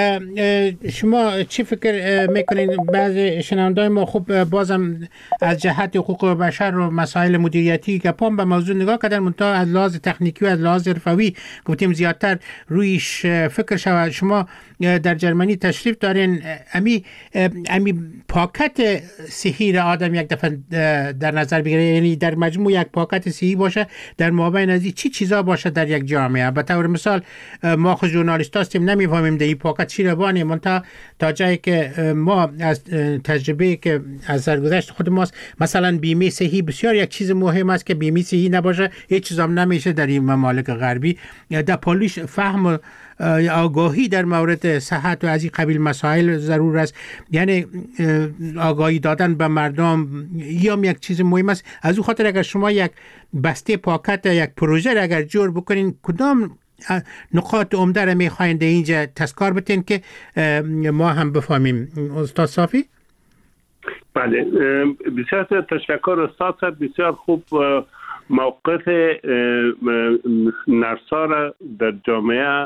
شما چی فکر میکنین؟ بعضی شنوندای ما خب بازم از جهت حقوق بشر و مسائل مدیریتی که پام به موضوع نگاه کردن، منتها از لحاظ تکنیکی و از لحاظ حرفوی گفتیم زیادتر رویش فکر شود. شما در جرمنی تشریف دارین، امی امی پاکت صحی را آدم یک دفعه در نظر بگیره، یعنی در مجموع یک پاکت صحی باشه، در مابین از چی چیزا باشه در یک جامعه. به طور مثال ما خود ژورنالیست هستیم نمیفهمیم در این پاکت چی را بانیم، منتها تا جایی که ما از تجربه که از سرگذشت خود ماست، مثلا بیمه صحی بسیار یک چیز مهم است که بیمه صحی نباشه هیچ چیز هم نمیشه در این ممالک غربی. در پالیش فهم آگاهی در مورد صحت و از این قبیل مسائل ضرور است، یعنی آگاهی دادن به مردم یا یک چیز مهم است. از اون خاطر اگر شما یک بسته پاکت یک پروژه را اگر جور بکنین، کدام نقاط عمده را میخواین در اینجا تذکر بتین که ما هم بفهمیم؟ استاد صافی؟ بله، بسیار تشکر استاد صاحب، بسیار خوب موقف نرسا را در جامعه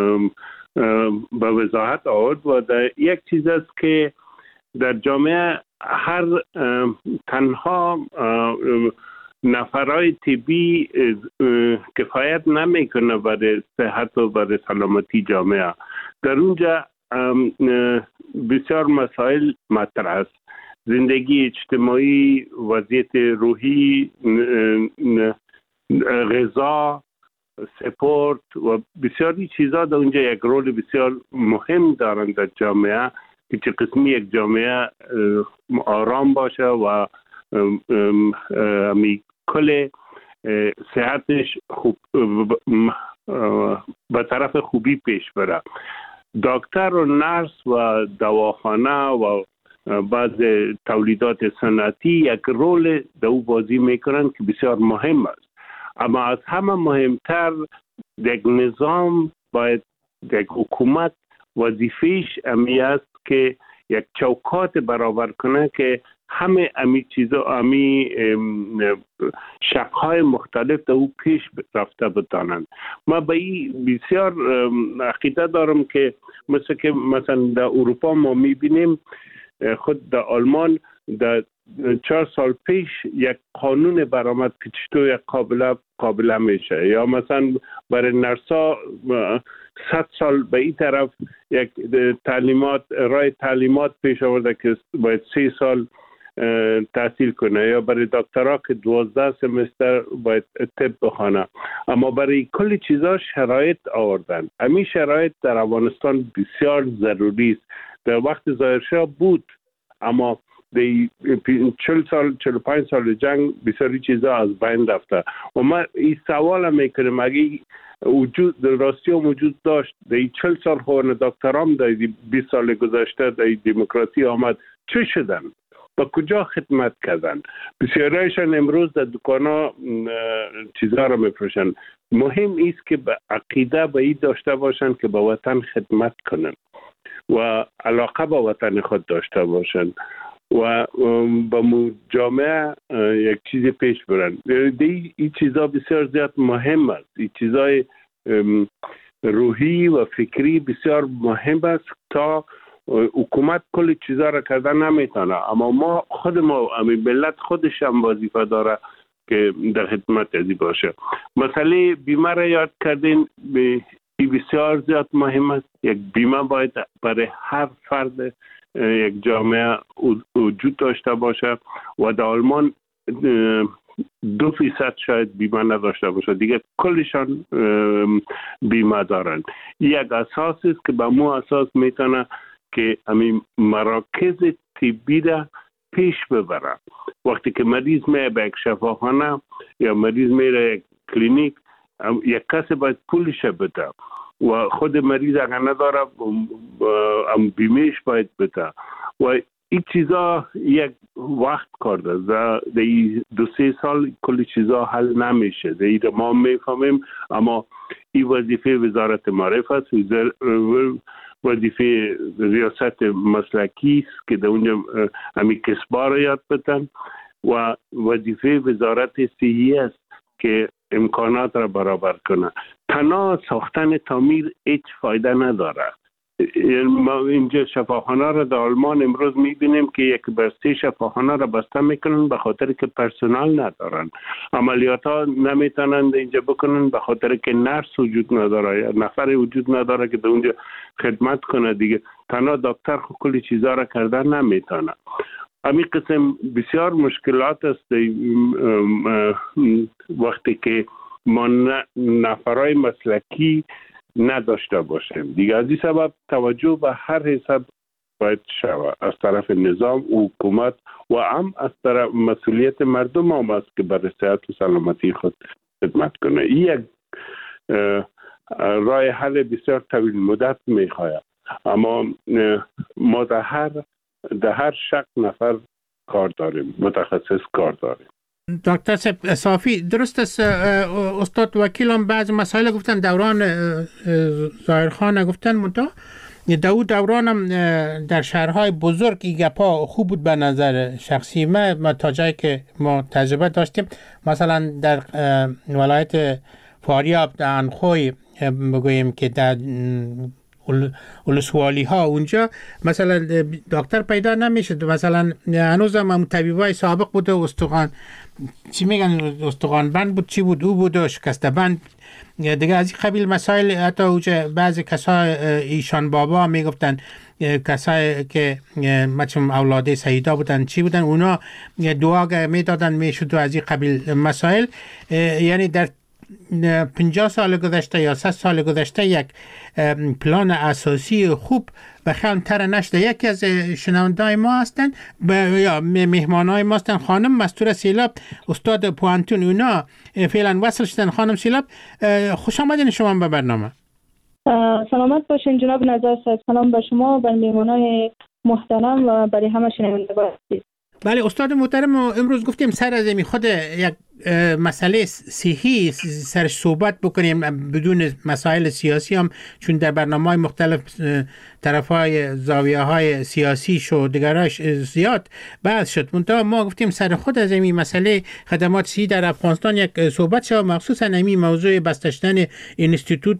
به وضاحت آورد و در یک چیز است که در جامعه هر تنها نفرای طبی کفایت نمیکنه برای صحت و برای سلامتی جامعه. در اونجا بسیار مسائل مطرح است: زندگی اجتماعی، وضعیت روحی، غذا، سپورت و بسیاری چیزا در اونجا یک رول بسیار مهم دارند در جامعه که چه قسمی یک جامعه آرام باشه و می کل صحتش خوب به طرف خوبی پیش بره. دکتر و نرس و دواخانه و بعض تولیدات صنعتی یک رول در او بازی میکنن که بسیار مهم است، اما از همه مهمتر یک نظام باید، یک حکومت وظیفهش امی است که یک چوکات برابر کنه که همه امی چیزا، امی شقهای مختلف در او پیش رفته بتانند. ما به این بسیار عقیده دارم که مثل که مثلا در اروپا ما میبینیم، خود در آلمان در چهار سال پیش یک قانون برآمد که چطور یک قابله قابله میشه، یا مثلا برای نرسا صد سال به این طرف یک تعلیمات رای تعلیمات پیش آورده که باید سه سال تحصیل کنه، یا برای دکترا که دوازده سمستر باید طب بخونه. اما برای کل چیزا شرایط آوردن. همین شرایط در افغانستان بسیار ضروری است. در وقت ظاهرشاه بود، اما در چهل سال چهل و پنج سال جنگ بسیاری چیزا از بین رفته. و ما این سوال میکنیم اگه وجود راستی وجود داشت در چهل سال خورن دکترام در بیست سال گذشته در دموکراسی آمد، چه شدن؟ با کجا خدمت کردن؟ بسیاریشان امروز در دکانا چیزا را میفروشن. مهم است که به عقیده به این داشته باشن که به وطن خدمت کنن و علاقه به وطن خود داشته باشن و با جامعه یک چیزی پیش برن. این چیزا بسیار زیاد مهم است. این چیزای روحی و فکری بسیار مهم است تا حکومت کل چیزا را کردن نمیتونه، اما ما خود ما همین ملت خودش هم وظیفه داره که در خدمت ازی باشه. مسئله بیمه را یاد کردین، این بسیار زیاد مهم است. یک بیمه باید برای هر فرد یک جامعه وجود داشته باشه و در آلمان دو فیصد شاید بیمه نداشته باشه، دیگه کلشان بیمه دارن. یک اساس است که به مو اساس میتونه که همین مراکز طبی را پیش ببره. وقتی که مریض میره به یک شفاخانه یا مریض میره یک کلینیک، یک کسی باید پولش بده و خود مریض اگر نداره هم بیمهش باید بده و این چیزا یک وقت کار داره. در دو سه سال کلی چیزا حل نمیشه، در ما میفهمیم، اما این وظیفه وزارت معارف است، وظیفه ریاست مسلکی است که در اونجا همین کسبا را یاد بدن و وظیفه وزارت صحی است که امکانات را برابر کنه. تنها ساختن تعمیر هیچ فایده نداره. ما اینجا شفاخانه را در آلمان امروز میبینیم که یک بسته شفاخانه را بسته میکنن به خاطر که پرسنل ندارن. عملیات ها نمیتونن اینجا بکنن به خاطر که نرس وجود نداره یا نفر وجود نداره که در اونجا خدمت کنه. دیگه تنها دکتر خود کلی چیزا را کردن نمیتونه. همین قسم بسیار مشکلات است وقتی که ما نفرای مسلکی نداشته باشیم. دیگه از این سبب توجه به هر حساب باید شود از طرف نظام و حکومت و هم از طرف مسئولیت مردم هم است که برای صحت و سلامتی خود خدمت کنه. این یک راه حل بسیار طویل مدت میخواهد، اما ما در هر در هر شق نفر کار داریم، متخصص کار داریم. دکتر صافی، درست است استاد وکیل هم بعض مسائل گفتن، دوران ظاهرخان گفتن، منتها داود دوران هم در شهرهای بزرگ این گپا خوب بود به نظر شخصی ما, ما تا جایی که ما تجربه داشتیم. مثلا در ولایت فاریاب در انخوی بگوییم که در ولسوالی ها اونجا مثلا دکتر پیدا نمیشد، مثلا هنوز هم طبیبای سابق بود و استخوان چی میگن استخوان بند بود چی بود او بود و شکسته بند دیگه از این قبیل مسائل. حتی اوجه بعضی کسای ایشان بابا میگفتن کسایی که مثلا اولاد سیدا بودن چی بودن اونا دعا میدادن میشد و از این قبیل مسائل. یعنی در پنجاه سال گذشته یا صد سال گذشته یک پلان اساسی خوب به خیال تر نشده. یکی از شنونده‌های ما هستن یا مهمانای ما هستن خانم مستور سیلاب، استاد پوانتون، اونا فعلا وصل شدن. خانم سیلاب خوش آمدین شما به برنامه. سلامت باشین جناب نظر صاحب. سلام به شما، به مهمانای محترم و برای همه شنوندگان. بله استاد محترم، امروز گفتیم سر از می خود یک مسئله صحی سرش صحبت بکنیم بدون مسائل سیاسی هم، چون در برنامه‌های مختلف طرف‌های زاویه‌های سیاسی شو دیگراش زیاد بحث شد. منتها ما گفتیم سر خود از این مسئله خدمات صحی در افغانستان یک صحبت شد، مخصوصا این موضوع بستشتن اینستیتوت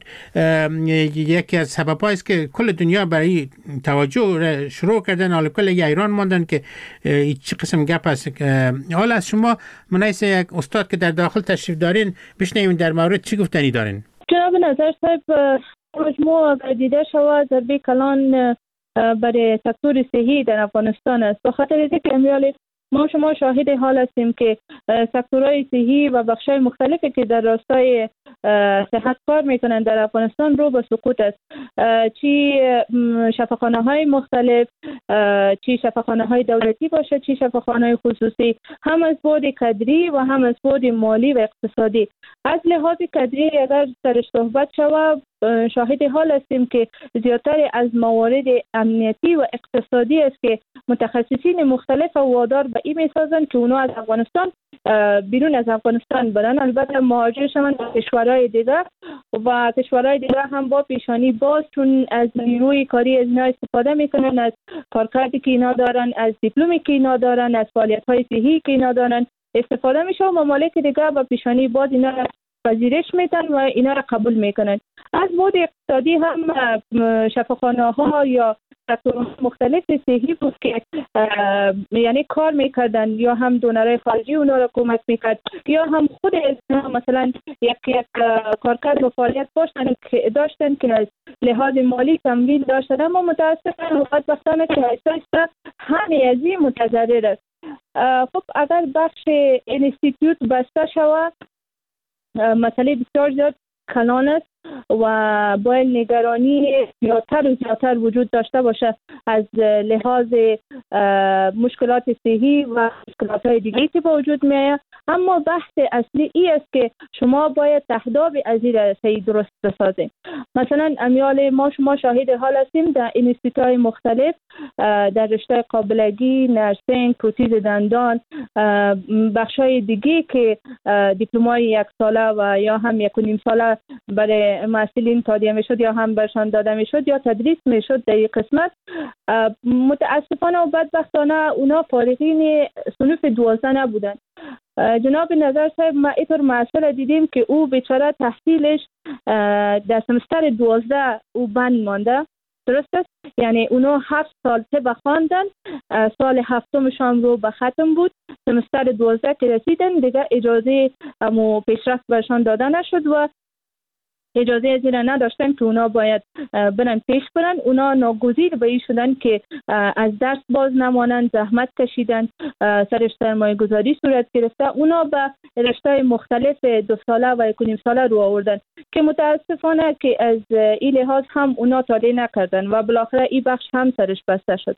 یکی از سبب‌هایی است که کل دنیا برای توجه شروع کردن، حالا کل ایران ماندن که چه قسم گپ است. حالا از شما منیس یک استاد که در داخل تشریف دارین بشنویم در مورد چی گفتنی دارین. جناب نظر صاحب، مجموع دیده شود ضربه کلان برای سکتور صحی در افغانستان است. به خاطر اینکه امیال ما شما شاهد حال هستیم که سکتورهای صحی و بخش‌های مختلفی که در راستای صحت کار میکنند در افغانستان رو به سقوط است. چی شفاخانه‌های مختلف، چی شفاخانه‌های دولتی باشه، چی شفاخانه‌های خصوصی، هم از بعد کادری و هم از بعد مالی و اقتصادی. از لحاظ کادری اگر سرش صحبت شود، شاهد حال هستیم که زیادتر از موارد امنیتی و اقتصادی است که متخصصین مختلف وادار به این میسازند که اونا از افغانستان بیرون از افغانستان برن، البته مهاجر شوند به کشورهای دیگر و کشورهای دیگر هم با پیشانی باز، چون از نیروی کاری از اینا استفاده میکنن، از کارکردی که اینا دارن، از دیپلمی که اینا دارن، از فعالیت‌های صحی که اینا دارن استفاده میشه و ممالک دیگر با پیشانی باز اینا را پذیرش میدن و اینا را قبول میکنن. از بعد اقتصادی هم شفاخانه‌ها یا سکتورهای مختلف صحی بود که یعنی کار میکردن، یا هم دونرهای خارجی اونا را کمک میکرد، یا هم خود مثلا یک یک کارکرد و فعالیت داشتن که داشتن که از لحاظ مالی تمویل داشتن، اما متاسفانه و بدبختانه که احساس همه از این متضرر است. خب اگر بخش اینستیتوت بسته شود، مسئله بسیار زیاد کلان است و باید نگرانی زیادتر و زیادتر وجود داشته باشه از لحاظ مشکلات صحی و مشکلات های دیگری که با وجود میآید. اما بحث اصلی ای است که شما باید تهداب از این صحی درست بسازید. مثلا امیال ما شما شاهد حال هستیم در اینستیتوت های مختلف در رشته قابلگی، نرسینگ، پروتز دندان، بخش های دیگی که دیپلمای یک ساله و یا هم یک و نیم ساله برای محصلین تادیه میشد یا هم برشان داده میشد یا تدریس میشد در این قسمت، متاسفانه و بدبختانه اونا فارغین صنف دوازده نبودن. جناب نظر صاحب، ما اینطور مسئله دیدیم که او بیچاره تحصیلش در سمستر دوازده او بند مانده، درست است؟ یعنی اونا هفت سال طب خواندن، سال هفتمشان رو به ختم بود، سمستر دوازده که رسیدن دیگه اجازه امو پیشرفت برشان داده نشد و اجازه از این نداشتن که اونا باید برن پیش برن. اونا ناگزیر به این شدن که از درس باز نمانند، زحمت کشیدن، سرش سرمایه گذاری صورت گرفته، اونا به رشته مختلف دو ساله و یک و نیم ساله رو آوردن که متاسفانه که از این لحاظ هم اونا تالی نکردن و بالاخره این بخش هم سرش بسته شد.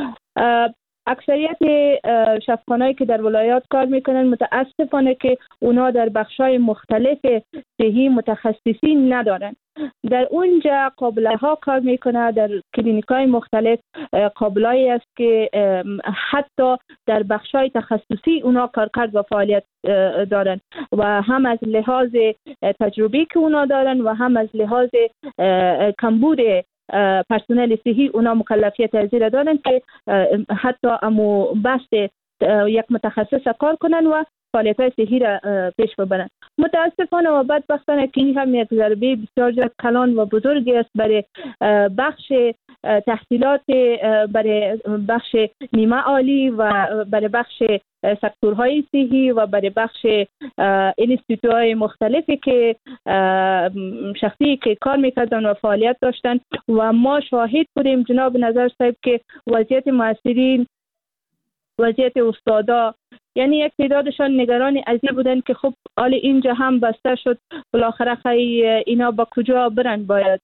اکثریت شفاخانه‌ای که در ولایات کار میکنن متاسفانه که اونا در بخش‌های مختلف صحی متخصصین ندارن. در اونجا قابله ها کار میکنه، در کلینیک‌های مختلف قابلایی است که حتی در بخش‌های تخصصی اونا کارکرد و فعالیت دارن و هم از لحاظ تجربی که اونا دارن و هم از لحاظ کمبود پرسنل صحی اونا مکلفیت از این دارن که حتی امو بحث یک متخصص کار کنن و فعالیت صحی را پیش ببرن. متاسفانه و بدبختانه که این هم یک ضربه بسیار کلان و بزرگی است برای بخش تحصیلات، برای بخش نیمه عالی و برای بخش سکتورهای صحی و برای بخش اینستیتوت‌های مختلفی که شخصی که کار میکردن و فعالیت داشتن و ما شاهد بودیم جناب نظر صاحب که وضعیت معاصرین، وضعیت استادا، یعنی یک تعدادشان نگران از این بودن که خب حال اینجا هم بسته شد، بالاخره خیلی اینا با کجا برن باید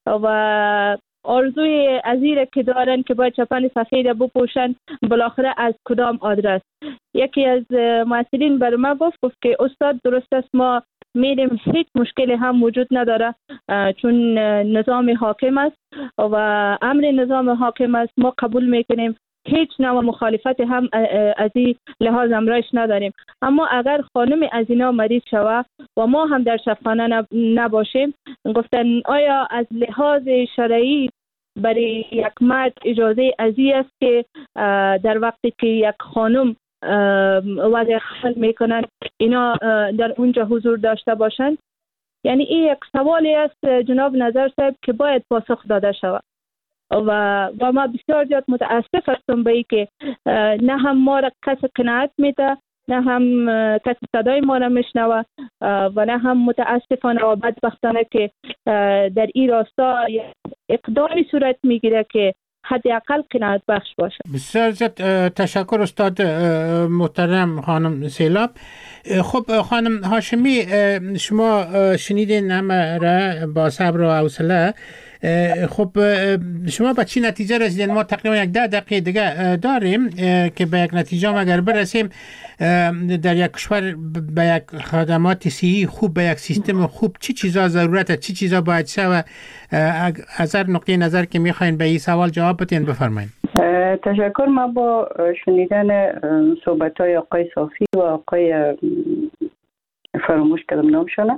و آرزوی ازیره که دارن که باید چپن سفید بپوشن، بالاخره از کدام آدرس. یکی از مسئولین بر ما گفت گفت که استاد درست است، ما میریم هیچ مشکلی هم وجود نداره چون نظام حاکم است و امر نظام حاکم است، ما قبول میکنیم هیچ نوع مخالفت هم از این لحاظ امرایش نداریم. اما اگر خانم از اینا مریض شود و ما هم در شفاخانه نباشیم، گفتن آیا از لحاظ شرعی برای یک مرد اجازه ازی است که در وقتی که یک خانم وضع حمل میکنن اینا در اونجا حضور داشته باشند؟ یعنی این یک سوالی است جناب نظر صاحب که باید پاسخ داده شود و و ما بسیار زیاد متاسف هستم به این که نه هم ما را کسی قناعت میده، نه هم کسی صدای ما را میشنوه و نه هم متاسفانه و بدبختانه که در این راستا اقدامی صورت میگیره که حداقل قناعت بخش باشه. بسیار زیاد تشکر استاد محترم خانم سیلاب. خب خانم هاشمی، شما شنیدین همه را با صبر و حوصله. خب شما به چی نتیجه رسیدین؟ ما تقریبا یک ده دقیقه دیگه داریم که به یک نتیجه اگر برسیم در یک کشور به یک خدمات صحی خوب، به یک سیستم خوب، چی چیزا ضرورته، چی چیزا باید شه؟ از هر نقطه نظر که میخواین به این سوال جواب بدین بفرمایید. تشکر. ما با شنیدن صحبت های آقای صافی و آقای فراموش کردم نامشونه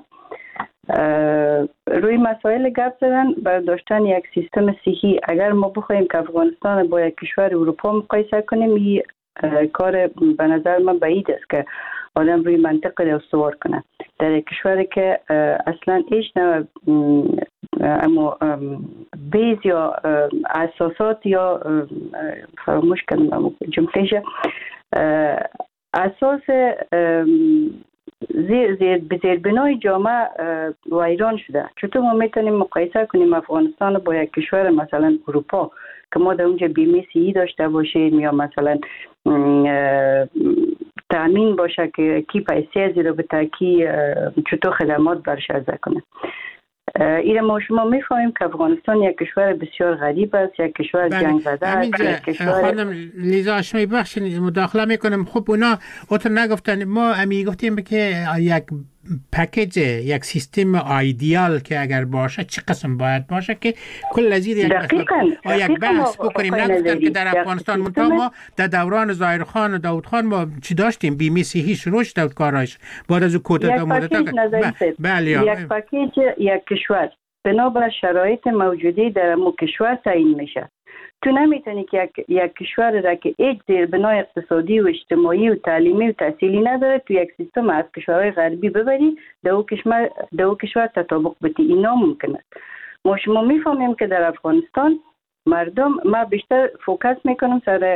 روی مسائل گپ زدن بر داشتن یک سیستم صحی. اگر ما بخوایم که افغانستان با یک کشور اروپا مقایسه کنیم، این کار به نظر من بعید است که آدم روی منطق استوار کنه در یک کشوری که اصلا هیچ نوع اما بیز یا اساسات یا فراموش کردم جمله‌ش اساس زیر زیر بزیر بنای جامعه ویران شده. چطور ما میتونیم مقایسه کنیم افغانستان با یک کشور مثلا اروپا که ما در اونجا بیمه صحی داشته باشیم یا مثلا تامین باشه که کی پیسه زیر به تاکی چطور خدمات برش عرضه کنه. این ما شما میفهمیم که افغانستان یک کشور بسیار غریب است، یک کشور جنگ زده است، یک کشور خانم لیزا هاشمی بخشید مداخله میکنم. خب اونا اوتر نگفتن، ما امی گفتیم که یک پکیج، یک سیستم ایدئال که اگر باشه چه قسم باید باشه که کل از یک یک بحث بکنیم. نگفتن که در افغانستان منطقه ما در دوران ظاهرخان و داود خان ما چی داشتیم؟ بیمه صحی شروع شد کارش بعد از کوتا تا مدت. بله یک پکیج یک کشور بنابر شرایط موجودی در مو کشور تعیین میشه. تو نمیتونی که یک, یک کشور را که هیچ زیربنای اقتصادی و اجتماعی و تعلیمی و تحصیلی نداره تو یک سیستم از کشورهای غربی ببری در او کشور در او کشور تطابق بدی. اینا ممکنه. ما شما میفهمیم که در افغانستان مردم، ما بیشتر فوکس میکنم سر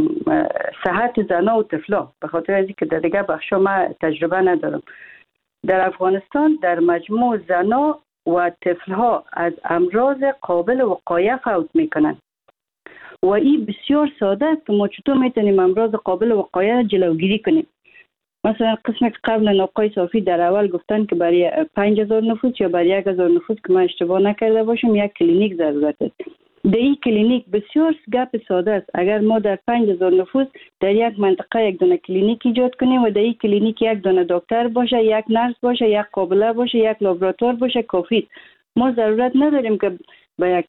صحت زنا و طفلا به خاطر از اینکه در دیگه بخشا ما تجربه ندارم. در افغانستان در مجموع زنا و طفلها از امراض قابل وقایه فوت میکنن و این بسیار ساده است که ما چطور میتونیم امراض قابل وقایه جلوگیری کنیم. مثلا قسمی که قبل آقای صافی در اول گفتن که برای پنج هزار نفوس یا برای یک هزار نفوس که من اشتباه نکرده باشم یک کلینیک ضرورت است. در این کلینیک بسیار گپ ساده است. اگر ما در پنج هزار نفوس در یک منطقه یک دونه کلینیک ایجاد کنیم و در این کلینیک یک دونه دکتر باشه، یک نرس باشه، یک قابله باشه، یک لابراتوار باشه، کافی. ما ضرورت نداریم که با یک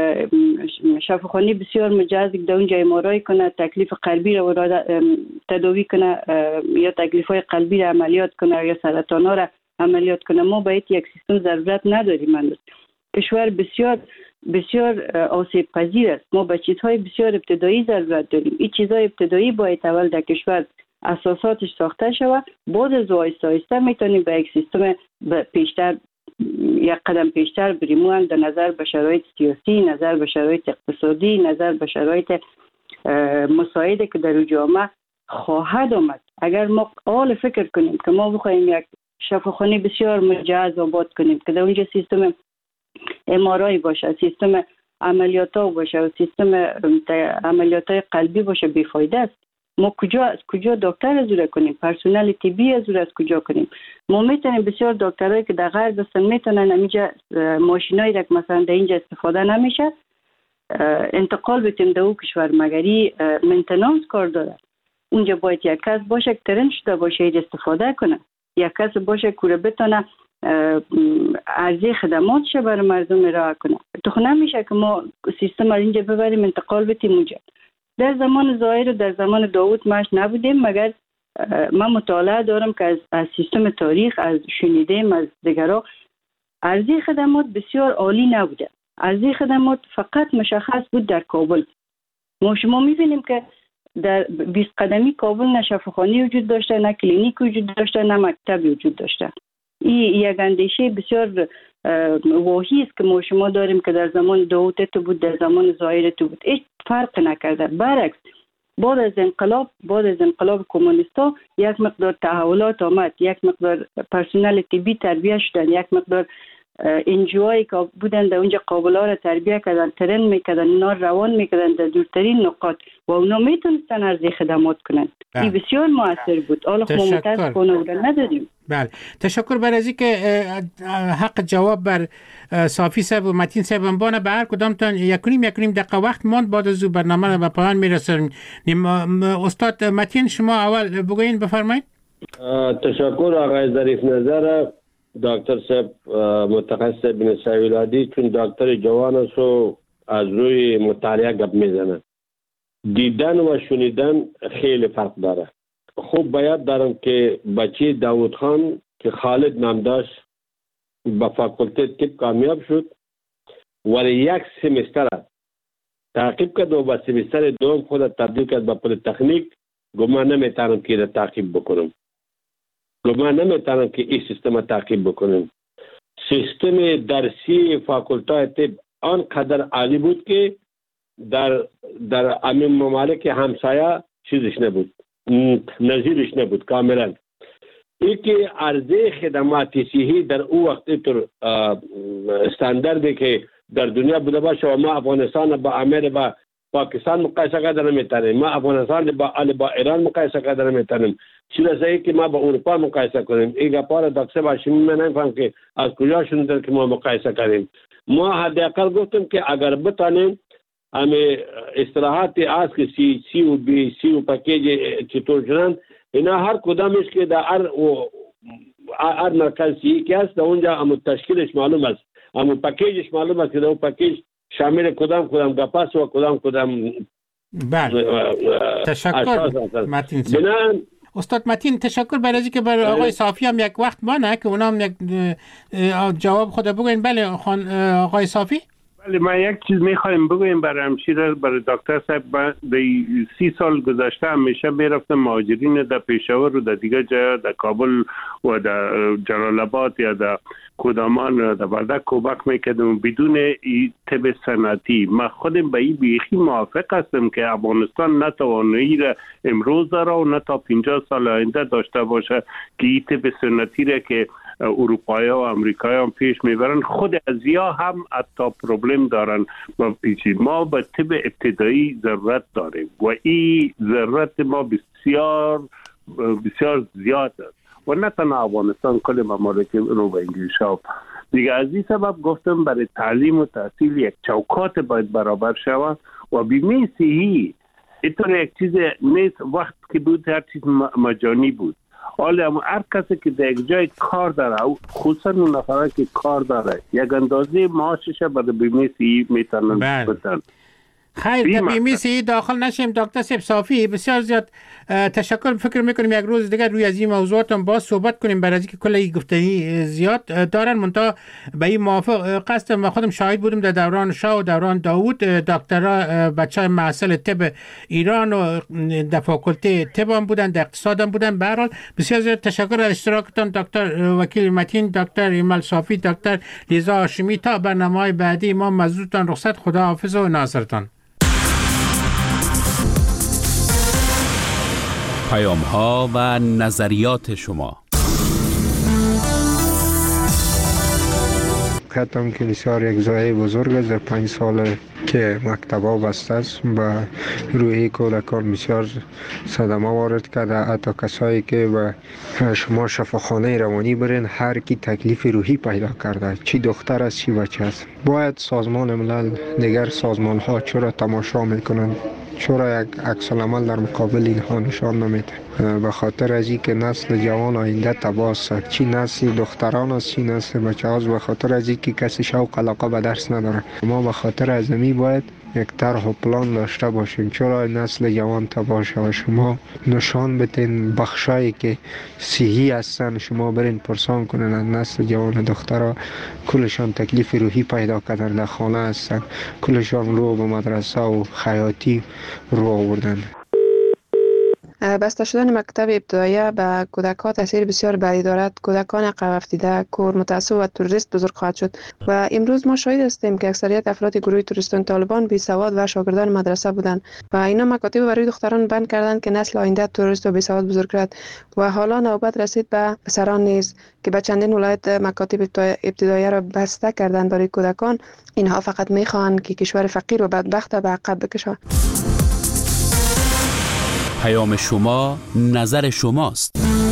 شفاخانه بسیار مجهز در اونجا امارای کنه، تکلیف قلبی را تداوی کنه یا تکلیف های قلبی را عملیات کنه یا سرطان ها را عملیات کنه. ما باید یک سیستم ضرورت نداریم. من کشور بسیار بسیار آسیب پذیر است. ما به چیزهای بسیار ابتدایی ضرورت داریم. این چیزهای ابتدایی باید اول در کشور اساساتش ساخته شود، بعد از آهسته آهسته میتونیم به یک سیستم پیشتر یک قدم پیشتر بریم. هم در نظر به شرایط سیاسی، نظر به شرایط اقتصادی، نظر به شرایط مساعده که در جامعه خواهد آمد. اگر ما حال فکر کنیم که ما بخوایم یک شفاخانه بسیار مجهز آباد کنیم که در اونجا سیستم امارای باشه، سیستم عملیات ها باشه و سیستم عملیات های قلبی باشه، بیفایده است. ما کجا از کجا دکتر از او کنیم؟ پرسنل طبی از او از کجا کنیم؟ ما میتونیم بسیار دکترایی که در غرب هستن میتونن اینجا ماشینایی را که مثلا در اینجا استفاده نمیشه انتقال بدیم در اون کشور، مگری مینتیننس کار داره. اونجا باید یک کس باشه که ترین شده باشه اید استفاده کنه، یک کس باشه که بتونه عرضه خدماتش برای مردم ارائه کنه. تو نمیشه که ما سیستم رو اینجا ببریم انتقال بدیم اونجا. در زمان ظاهر و در زمان داوود ماش نبودیم، مگر من مطالعه دارم که از, از سیستم تاریخ، از شنیدیم از دیگرها، عرضه خدمات بسیار عالی نبوده. عرضه خدمات فقط مشخص بود در کابل. ما شما می‌بینیم که در بیست قدمی کابل نه شفاخانه وجود داشته، نه کلینیک وجود داشته، نه مکتب وجود داشته. این یک اندیشه بسیار واهی است که ما شما داریم که در زمان داوود تو بود، در زمان ظاهر تو بود، هیچ فرق نکرده. برعکس بعد از انقلاب بعد از انقلاب کمونیستا یک مقدار تحولات آمد، یک مقدار پرسنل طبی تربیه شدن، یک مقدار انجوایی که بودن در اونجا قابلا را تربیه کردن، ترن میکردن، اینا روان میکردن در دورترین نقاط و اونا میتونستن عرضه خدمات کنن. این بسیار موثر بود. حالا ما متاسفانه اون نداریم. بله، تشکر بر از اینکه حق جواب بر صافی صاحب و متین صاحب بانه به هر کدامتان یکونیم یکونیم دقیقه وقت ماند. بعد از برنامه را به پایان میرسونیم. استاد متین شما اول بگوین، بفرمایید. تشکر آقای ظریف نظر دکتر صاحب متخصص بنسای ولادی، چون دکتر جوان است و از روی مطالعه گپ میزنه. دیدن و شنیدن خیلی فرق داره. خوب باید دارم که بچه داوود خان که خالد نام داشت با فاکولته طب کامیاب شد ولی یک سمستر تعقیب کرد و با سمستر دوم خود تبدیل کرد به پلی تکنیک. گمان نمیتونم که را تعقیب بکنم. گمان نمیتونم که این سیستم تعقیب بکنم. سیستم درسی فاکولته طب آنقدر عالی بود که در در امین ممالک همسایه چیزش نبود، نظیرش نبود کاملا. ای که عرضه خدمات صحی در او وقت طور استانداردی که در دنیا بوده باشه و ما افغانستان با امیر با پاکستان مقایسه کردن نمیتونیم، ما افغانستان با ال با ایران مقایسه کردن نمیتونیم، چیزی است که ما با اروپا مقایسه کنیم. این گپارا دکتر باشیم من نمیفهم که از کجا شده که ما مقایسه کنیم. ما حداقل گفتم که اگر بتانیم همه اصطلاحات از که سی سی و بی سی و پکیج چطور شدن اینا هر کدامش که در هر هر مرکز سی که است در اونجا هم تشکیلش معلوم است، هم پکیجش معلوم است که در اون پکیج شامل کدام کدام گپاس و کدام کدام. بله تشکر متین صاحب. استاد متین تشکر برای اینکه بر آقای صافی هم یک وقت مانه که اونا هم یک جواب خود بگوین. بله خان آقای صافی. بله من یک چیز میخوایم بگویم برای همشیره برای دکتر صاحب. در سی سال گذشته همیشه میرفتم مهاجرین در پشاور و در دیگه جا در کابل و در جلال آباد یا در کدامان و در وردک کمک میکردم بدون ای طب صنعتی. من خودم به این بیخی موافق هستم که افغانستان نتوانایی را امروز داره و نه تا پنجاه سال آینده داشته باشه که این طب صنعتی را که اروپایی و امریکایی هم پیش میبرن. خود ازیا هم حتی پروبلم دارن. ما به طب ابتدایی ضرورت داریم و این ضرورت ما بسیار بسیار زیاد است و نه تنها افغانستان، کل ممالک رو به انگلیس ها. دیگه از این سبب گفتم برای تعلیم و تحصیل یک چوکات باید برابر شود و بیمه صحی اینطور یک چیز نیست. وقت که بود هر چیز مجانی بود. حالا هر کسی که در یک جای کار داره خصوصا اون نفره که کار داره یک اندازه معاشش برای بیمه صحی میتونن بدن. خیر در بیمه صحی داخل نشیم. دکتر صاحب صافی بسیار زیاد تشکر. فکر میکنیم یک روز دیگر روی از این موضوعات هم باز صحبت کنیم برای اینکه کل این گفتنی زیاد دارن. منتها به این موافق قصدم و خودم شاهد بودم در دوران شاه و دوران داوود دکترها بچهای محصل طب ایران و در فاکولته طب هم بودن، در اقتصاد هم بودن. به هر حال بسیار زیاد تشکر از اشتراکتان دکتر وکیل متین، دکتر ایمل صافی، دکتر لیزا هاشمی. تا برنامه‌های بعدی ما مزودتان رخصت. خدا حافظ و ناصرتان. پیام ها و نظریات شما. کتم که بسیار یک ضایعه بزرگ است. در پنج سال که مکتبا بسته است و روی کودکان بسیار صدمه وارد کرده. حتی کسایی که به شما شفاخانه روانی برین هر کی تکلیف روحی پیدا کرده، چی دختر است چی بچه است. باید سازمان ملل دیگر سازمان ها چرا تماشا میکنند، چرا یک عکس العمل در مقابل اینها نشان نمیده. به خاطر از این که نسل جوان آینده تباه است. چی نسل دختران است چی نسل بچه هاست، به خاطر از این که کسی شوق علاقه به درس نداره. ما به خاطر از می باید یک طرح و پلان داشته باشیم چرا نسل جوان تباه شود. شما نشان بتین بخشایی که صحی هستن، شما برین پرسان کنین از نسل جوان دخترها، کلشان تکلیف روحی پیدا کردن، در خانه هستن، کلشان رو به مدرسه و خیاطی رو آوردن. بسته شدن مکتب ابتدایی به کودکان تاثیر بسیار بدی دارد. کودکان عقب افتاده، کور، متعصب و تروریست بزرگ خواهد شد و امروز ما شاهد هستیم که اکثریت افراد گروه تروریستان طالبان بی سواد و شاگردان مدرسه بودند و اینا مکاتب برای دختران بند کردند که نسل آینده تروریست و بی سواد بزرگ کرد و حالا نوبت رسید به پسران نیز که به چندین ولایت مکاتب ابتدایی را بسته کردند برای کودکان. اینها فقط میخواهند که کشور فقیر و بدبخت به عقب بکشند. پیام شما نظر شماست.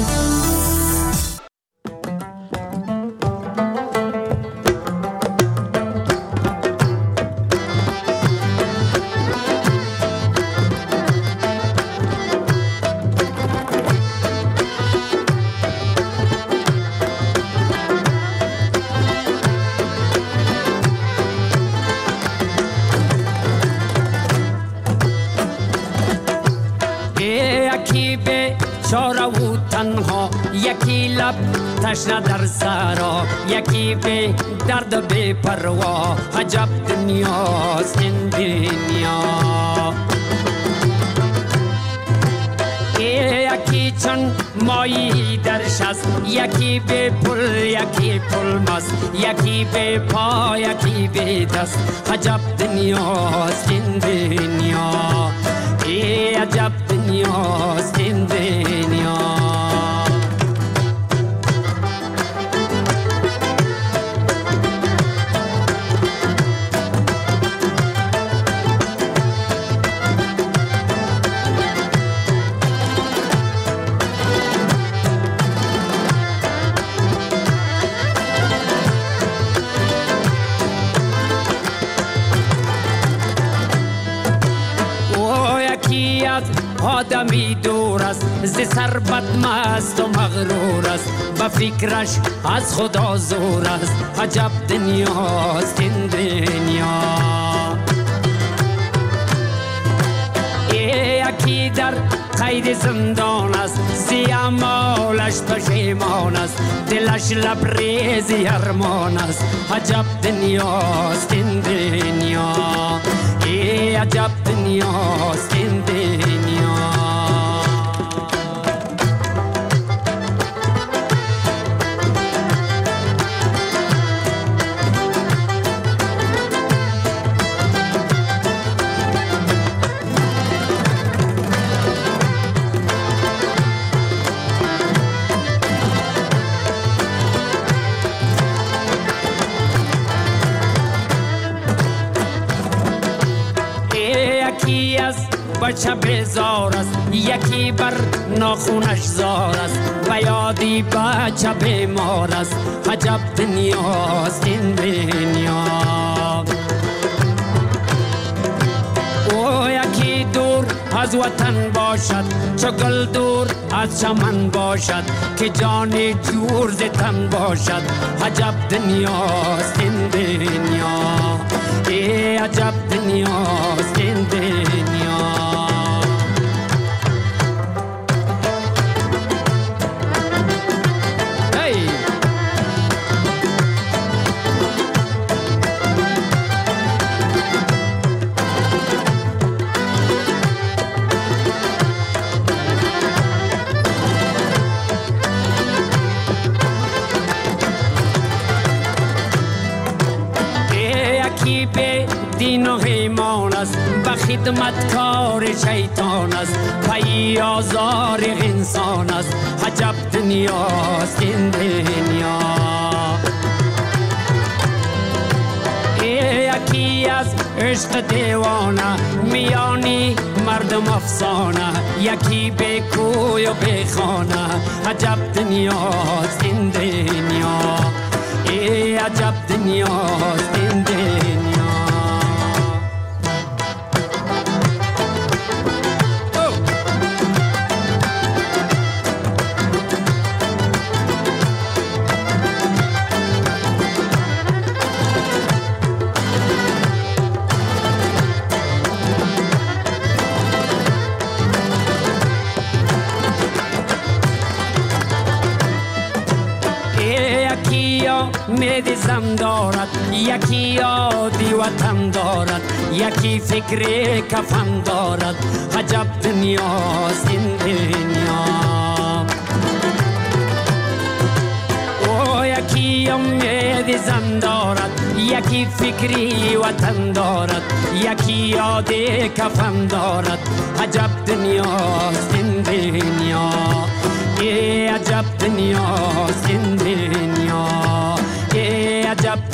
یکی لب تشنه در سرا، یکی به درد بی پروا، عجب دنیاست این دنیا. یکی چون مایی درش است، یکی به پل یکی پل مست، یکی به پا یکی به دست، عجب دنیاست این دنیا. ای عجب دنیاست این دنیا. آدمی دور است ز ثروت مست و مغرور است، به فکرش از خدا زور است، عجب دنیاست این دنیا. یکی در قید زندان است، زی اعمالش پشیمان است، دلش لبریز ارمان است، عجب دنیاست این دنیا. ای عجب دنیاست این دنیا. بچه بیزار است، یکی بر ناخونش زار است، و یادی بچه بیمار است، عجب دنیاست این دنیا. او یکی دور از وطن باشد، چو گل دور از چمن باشد، که جانی جور ز تن باشد، عجب دنیاست این دنیا. ای عجب دنیاست این دنیا. دین و ایمان است، به خدمتکار شیطان است، پی آزار انسان است، عجب دنیاست این دنیا. یکی از عشق دیوانه، میانی مردم افسانه، یکی به کوی و به خانه، عجب دنیاست این دنیا. ای عجب دنیاست این دنیا. امید زن دارد، یکی یادی وطن دارد، یکی فکر کفن دارد. عجب دنیاست این دنیا. او یکی امید زن دارد، یکی فکری وطن دارد، یکی یاد کفن دارد. عجب دنیاست این دنیا. ای عجب دنیاست این دنیا. ای عجب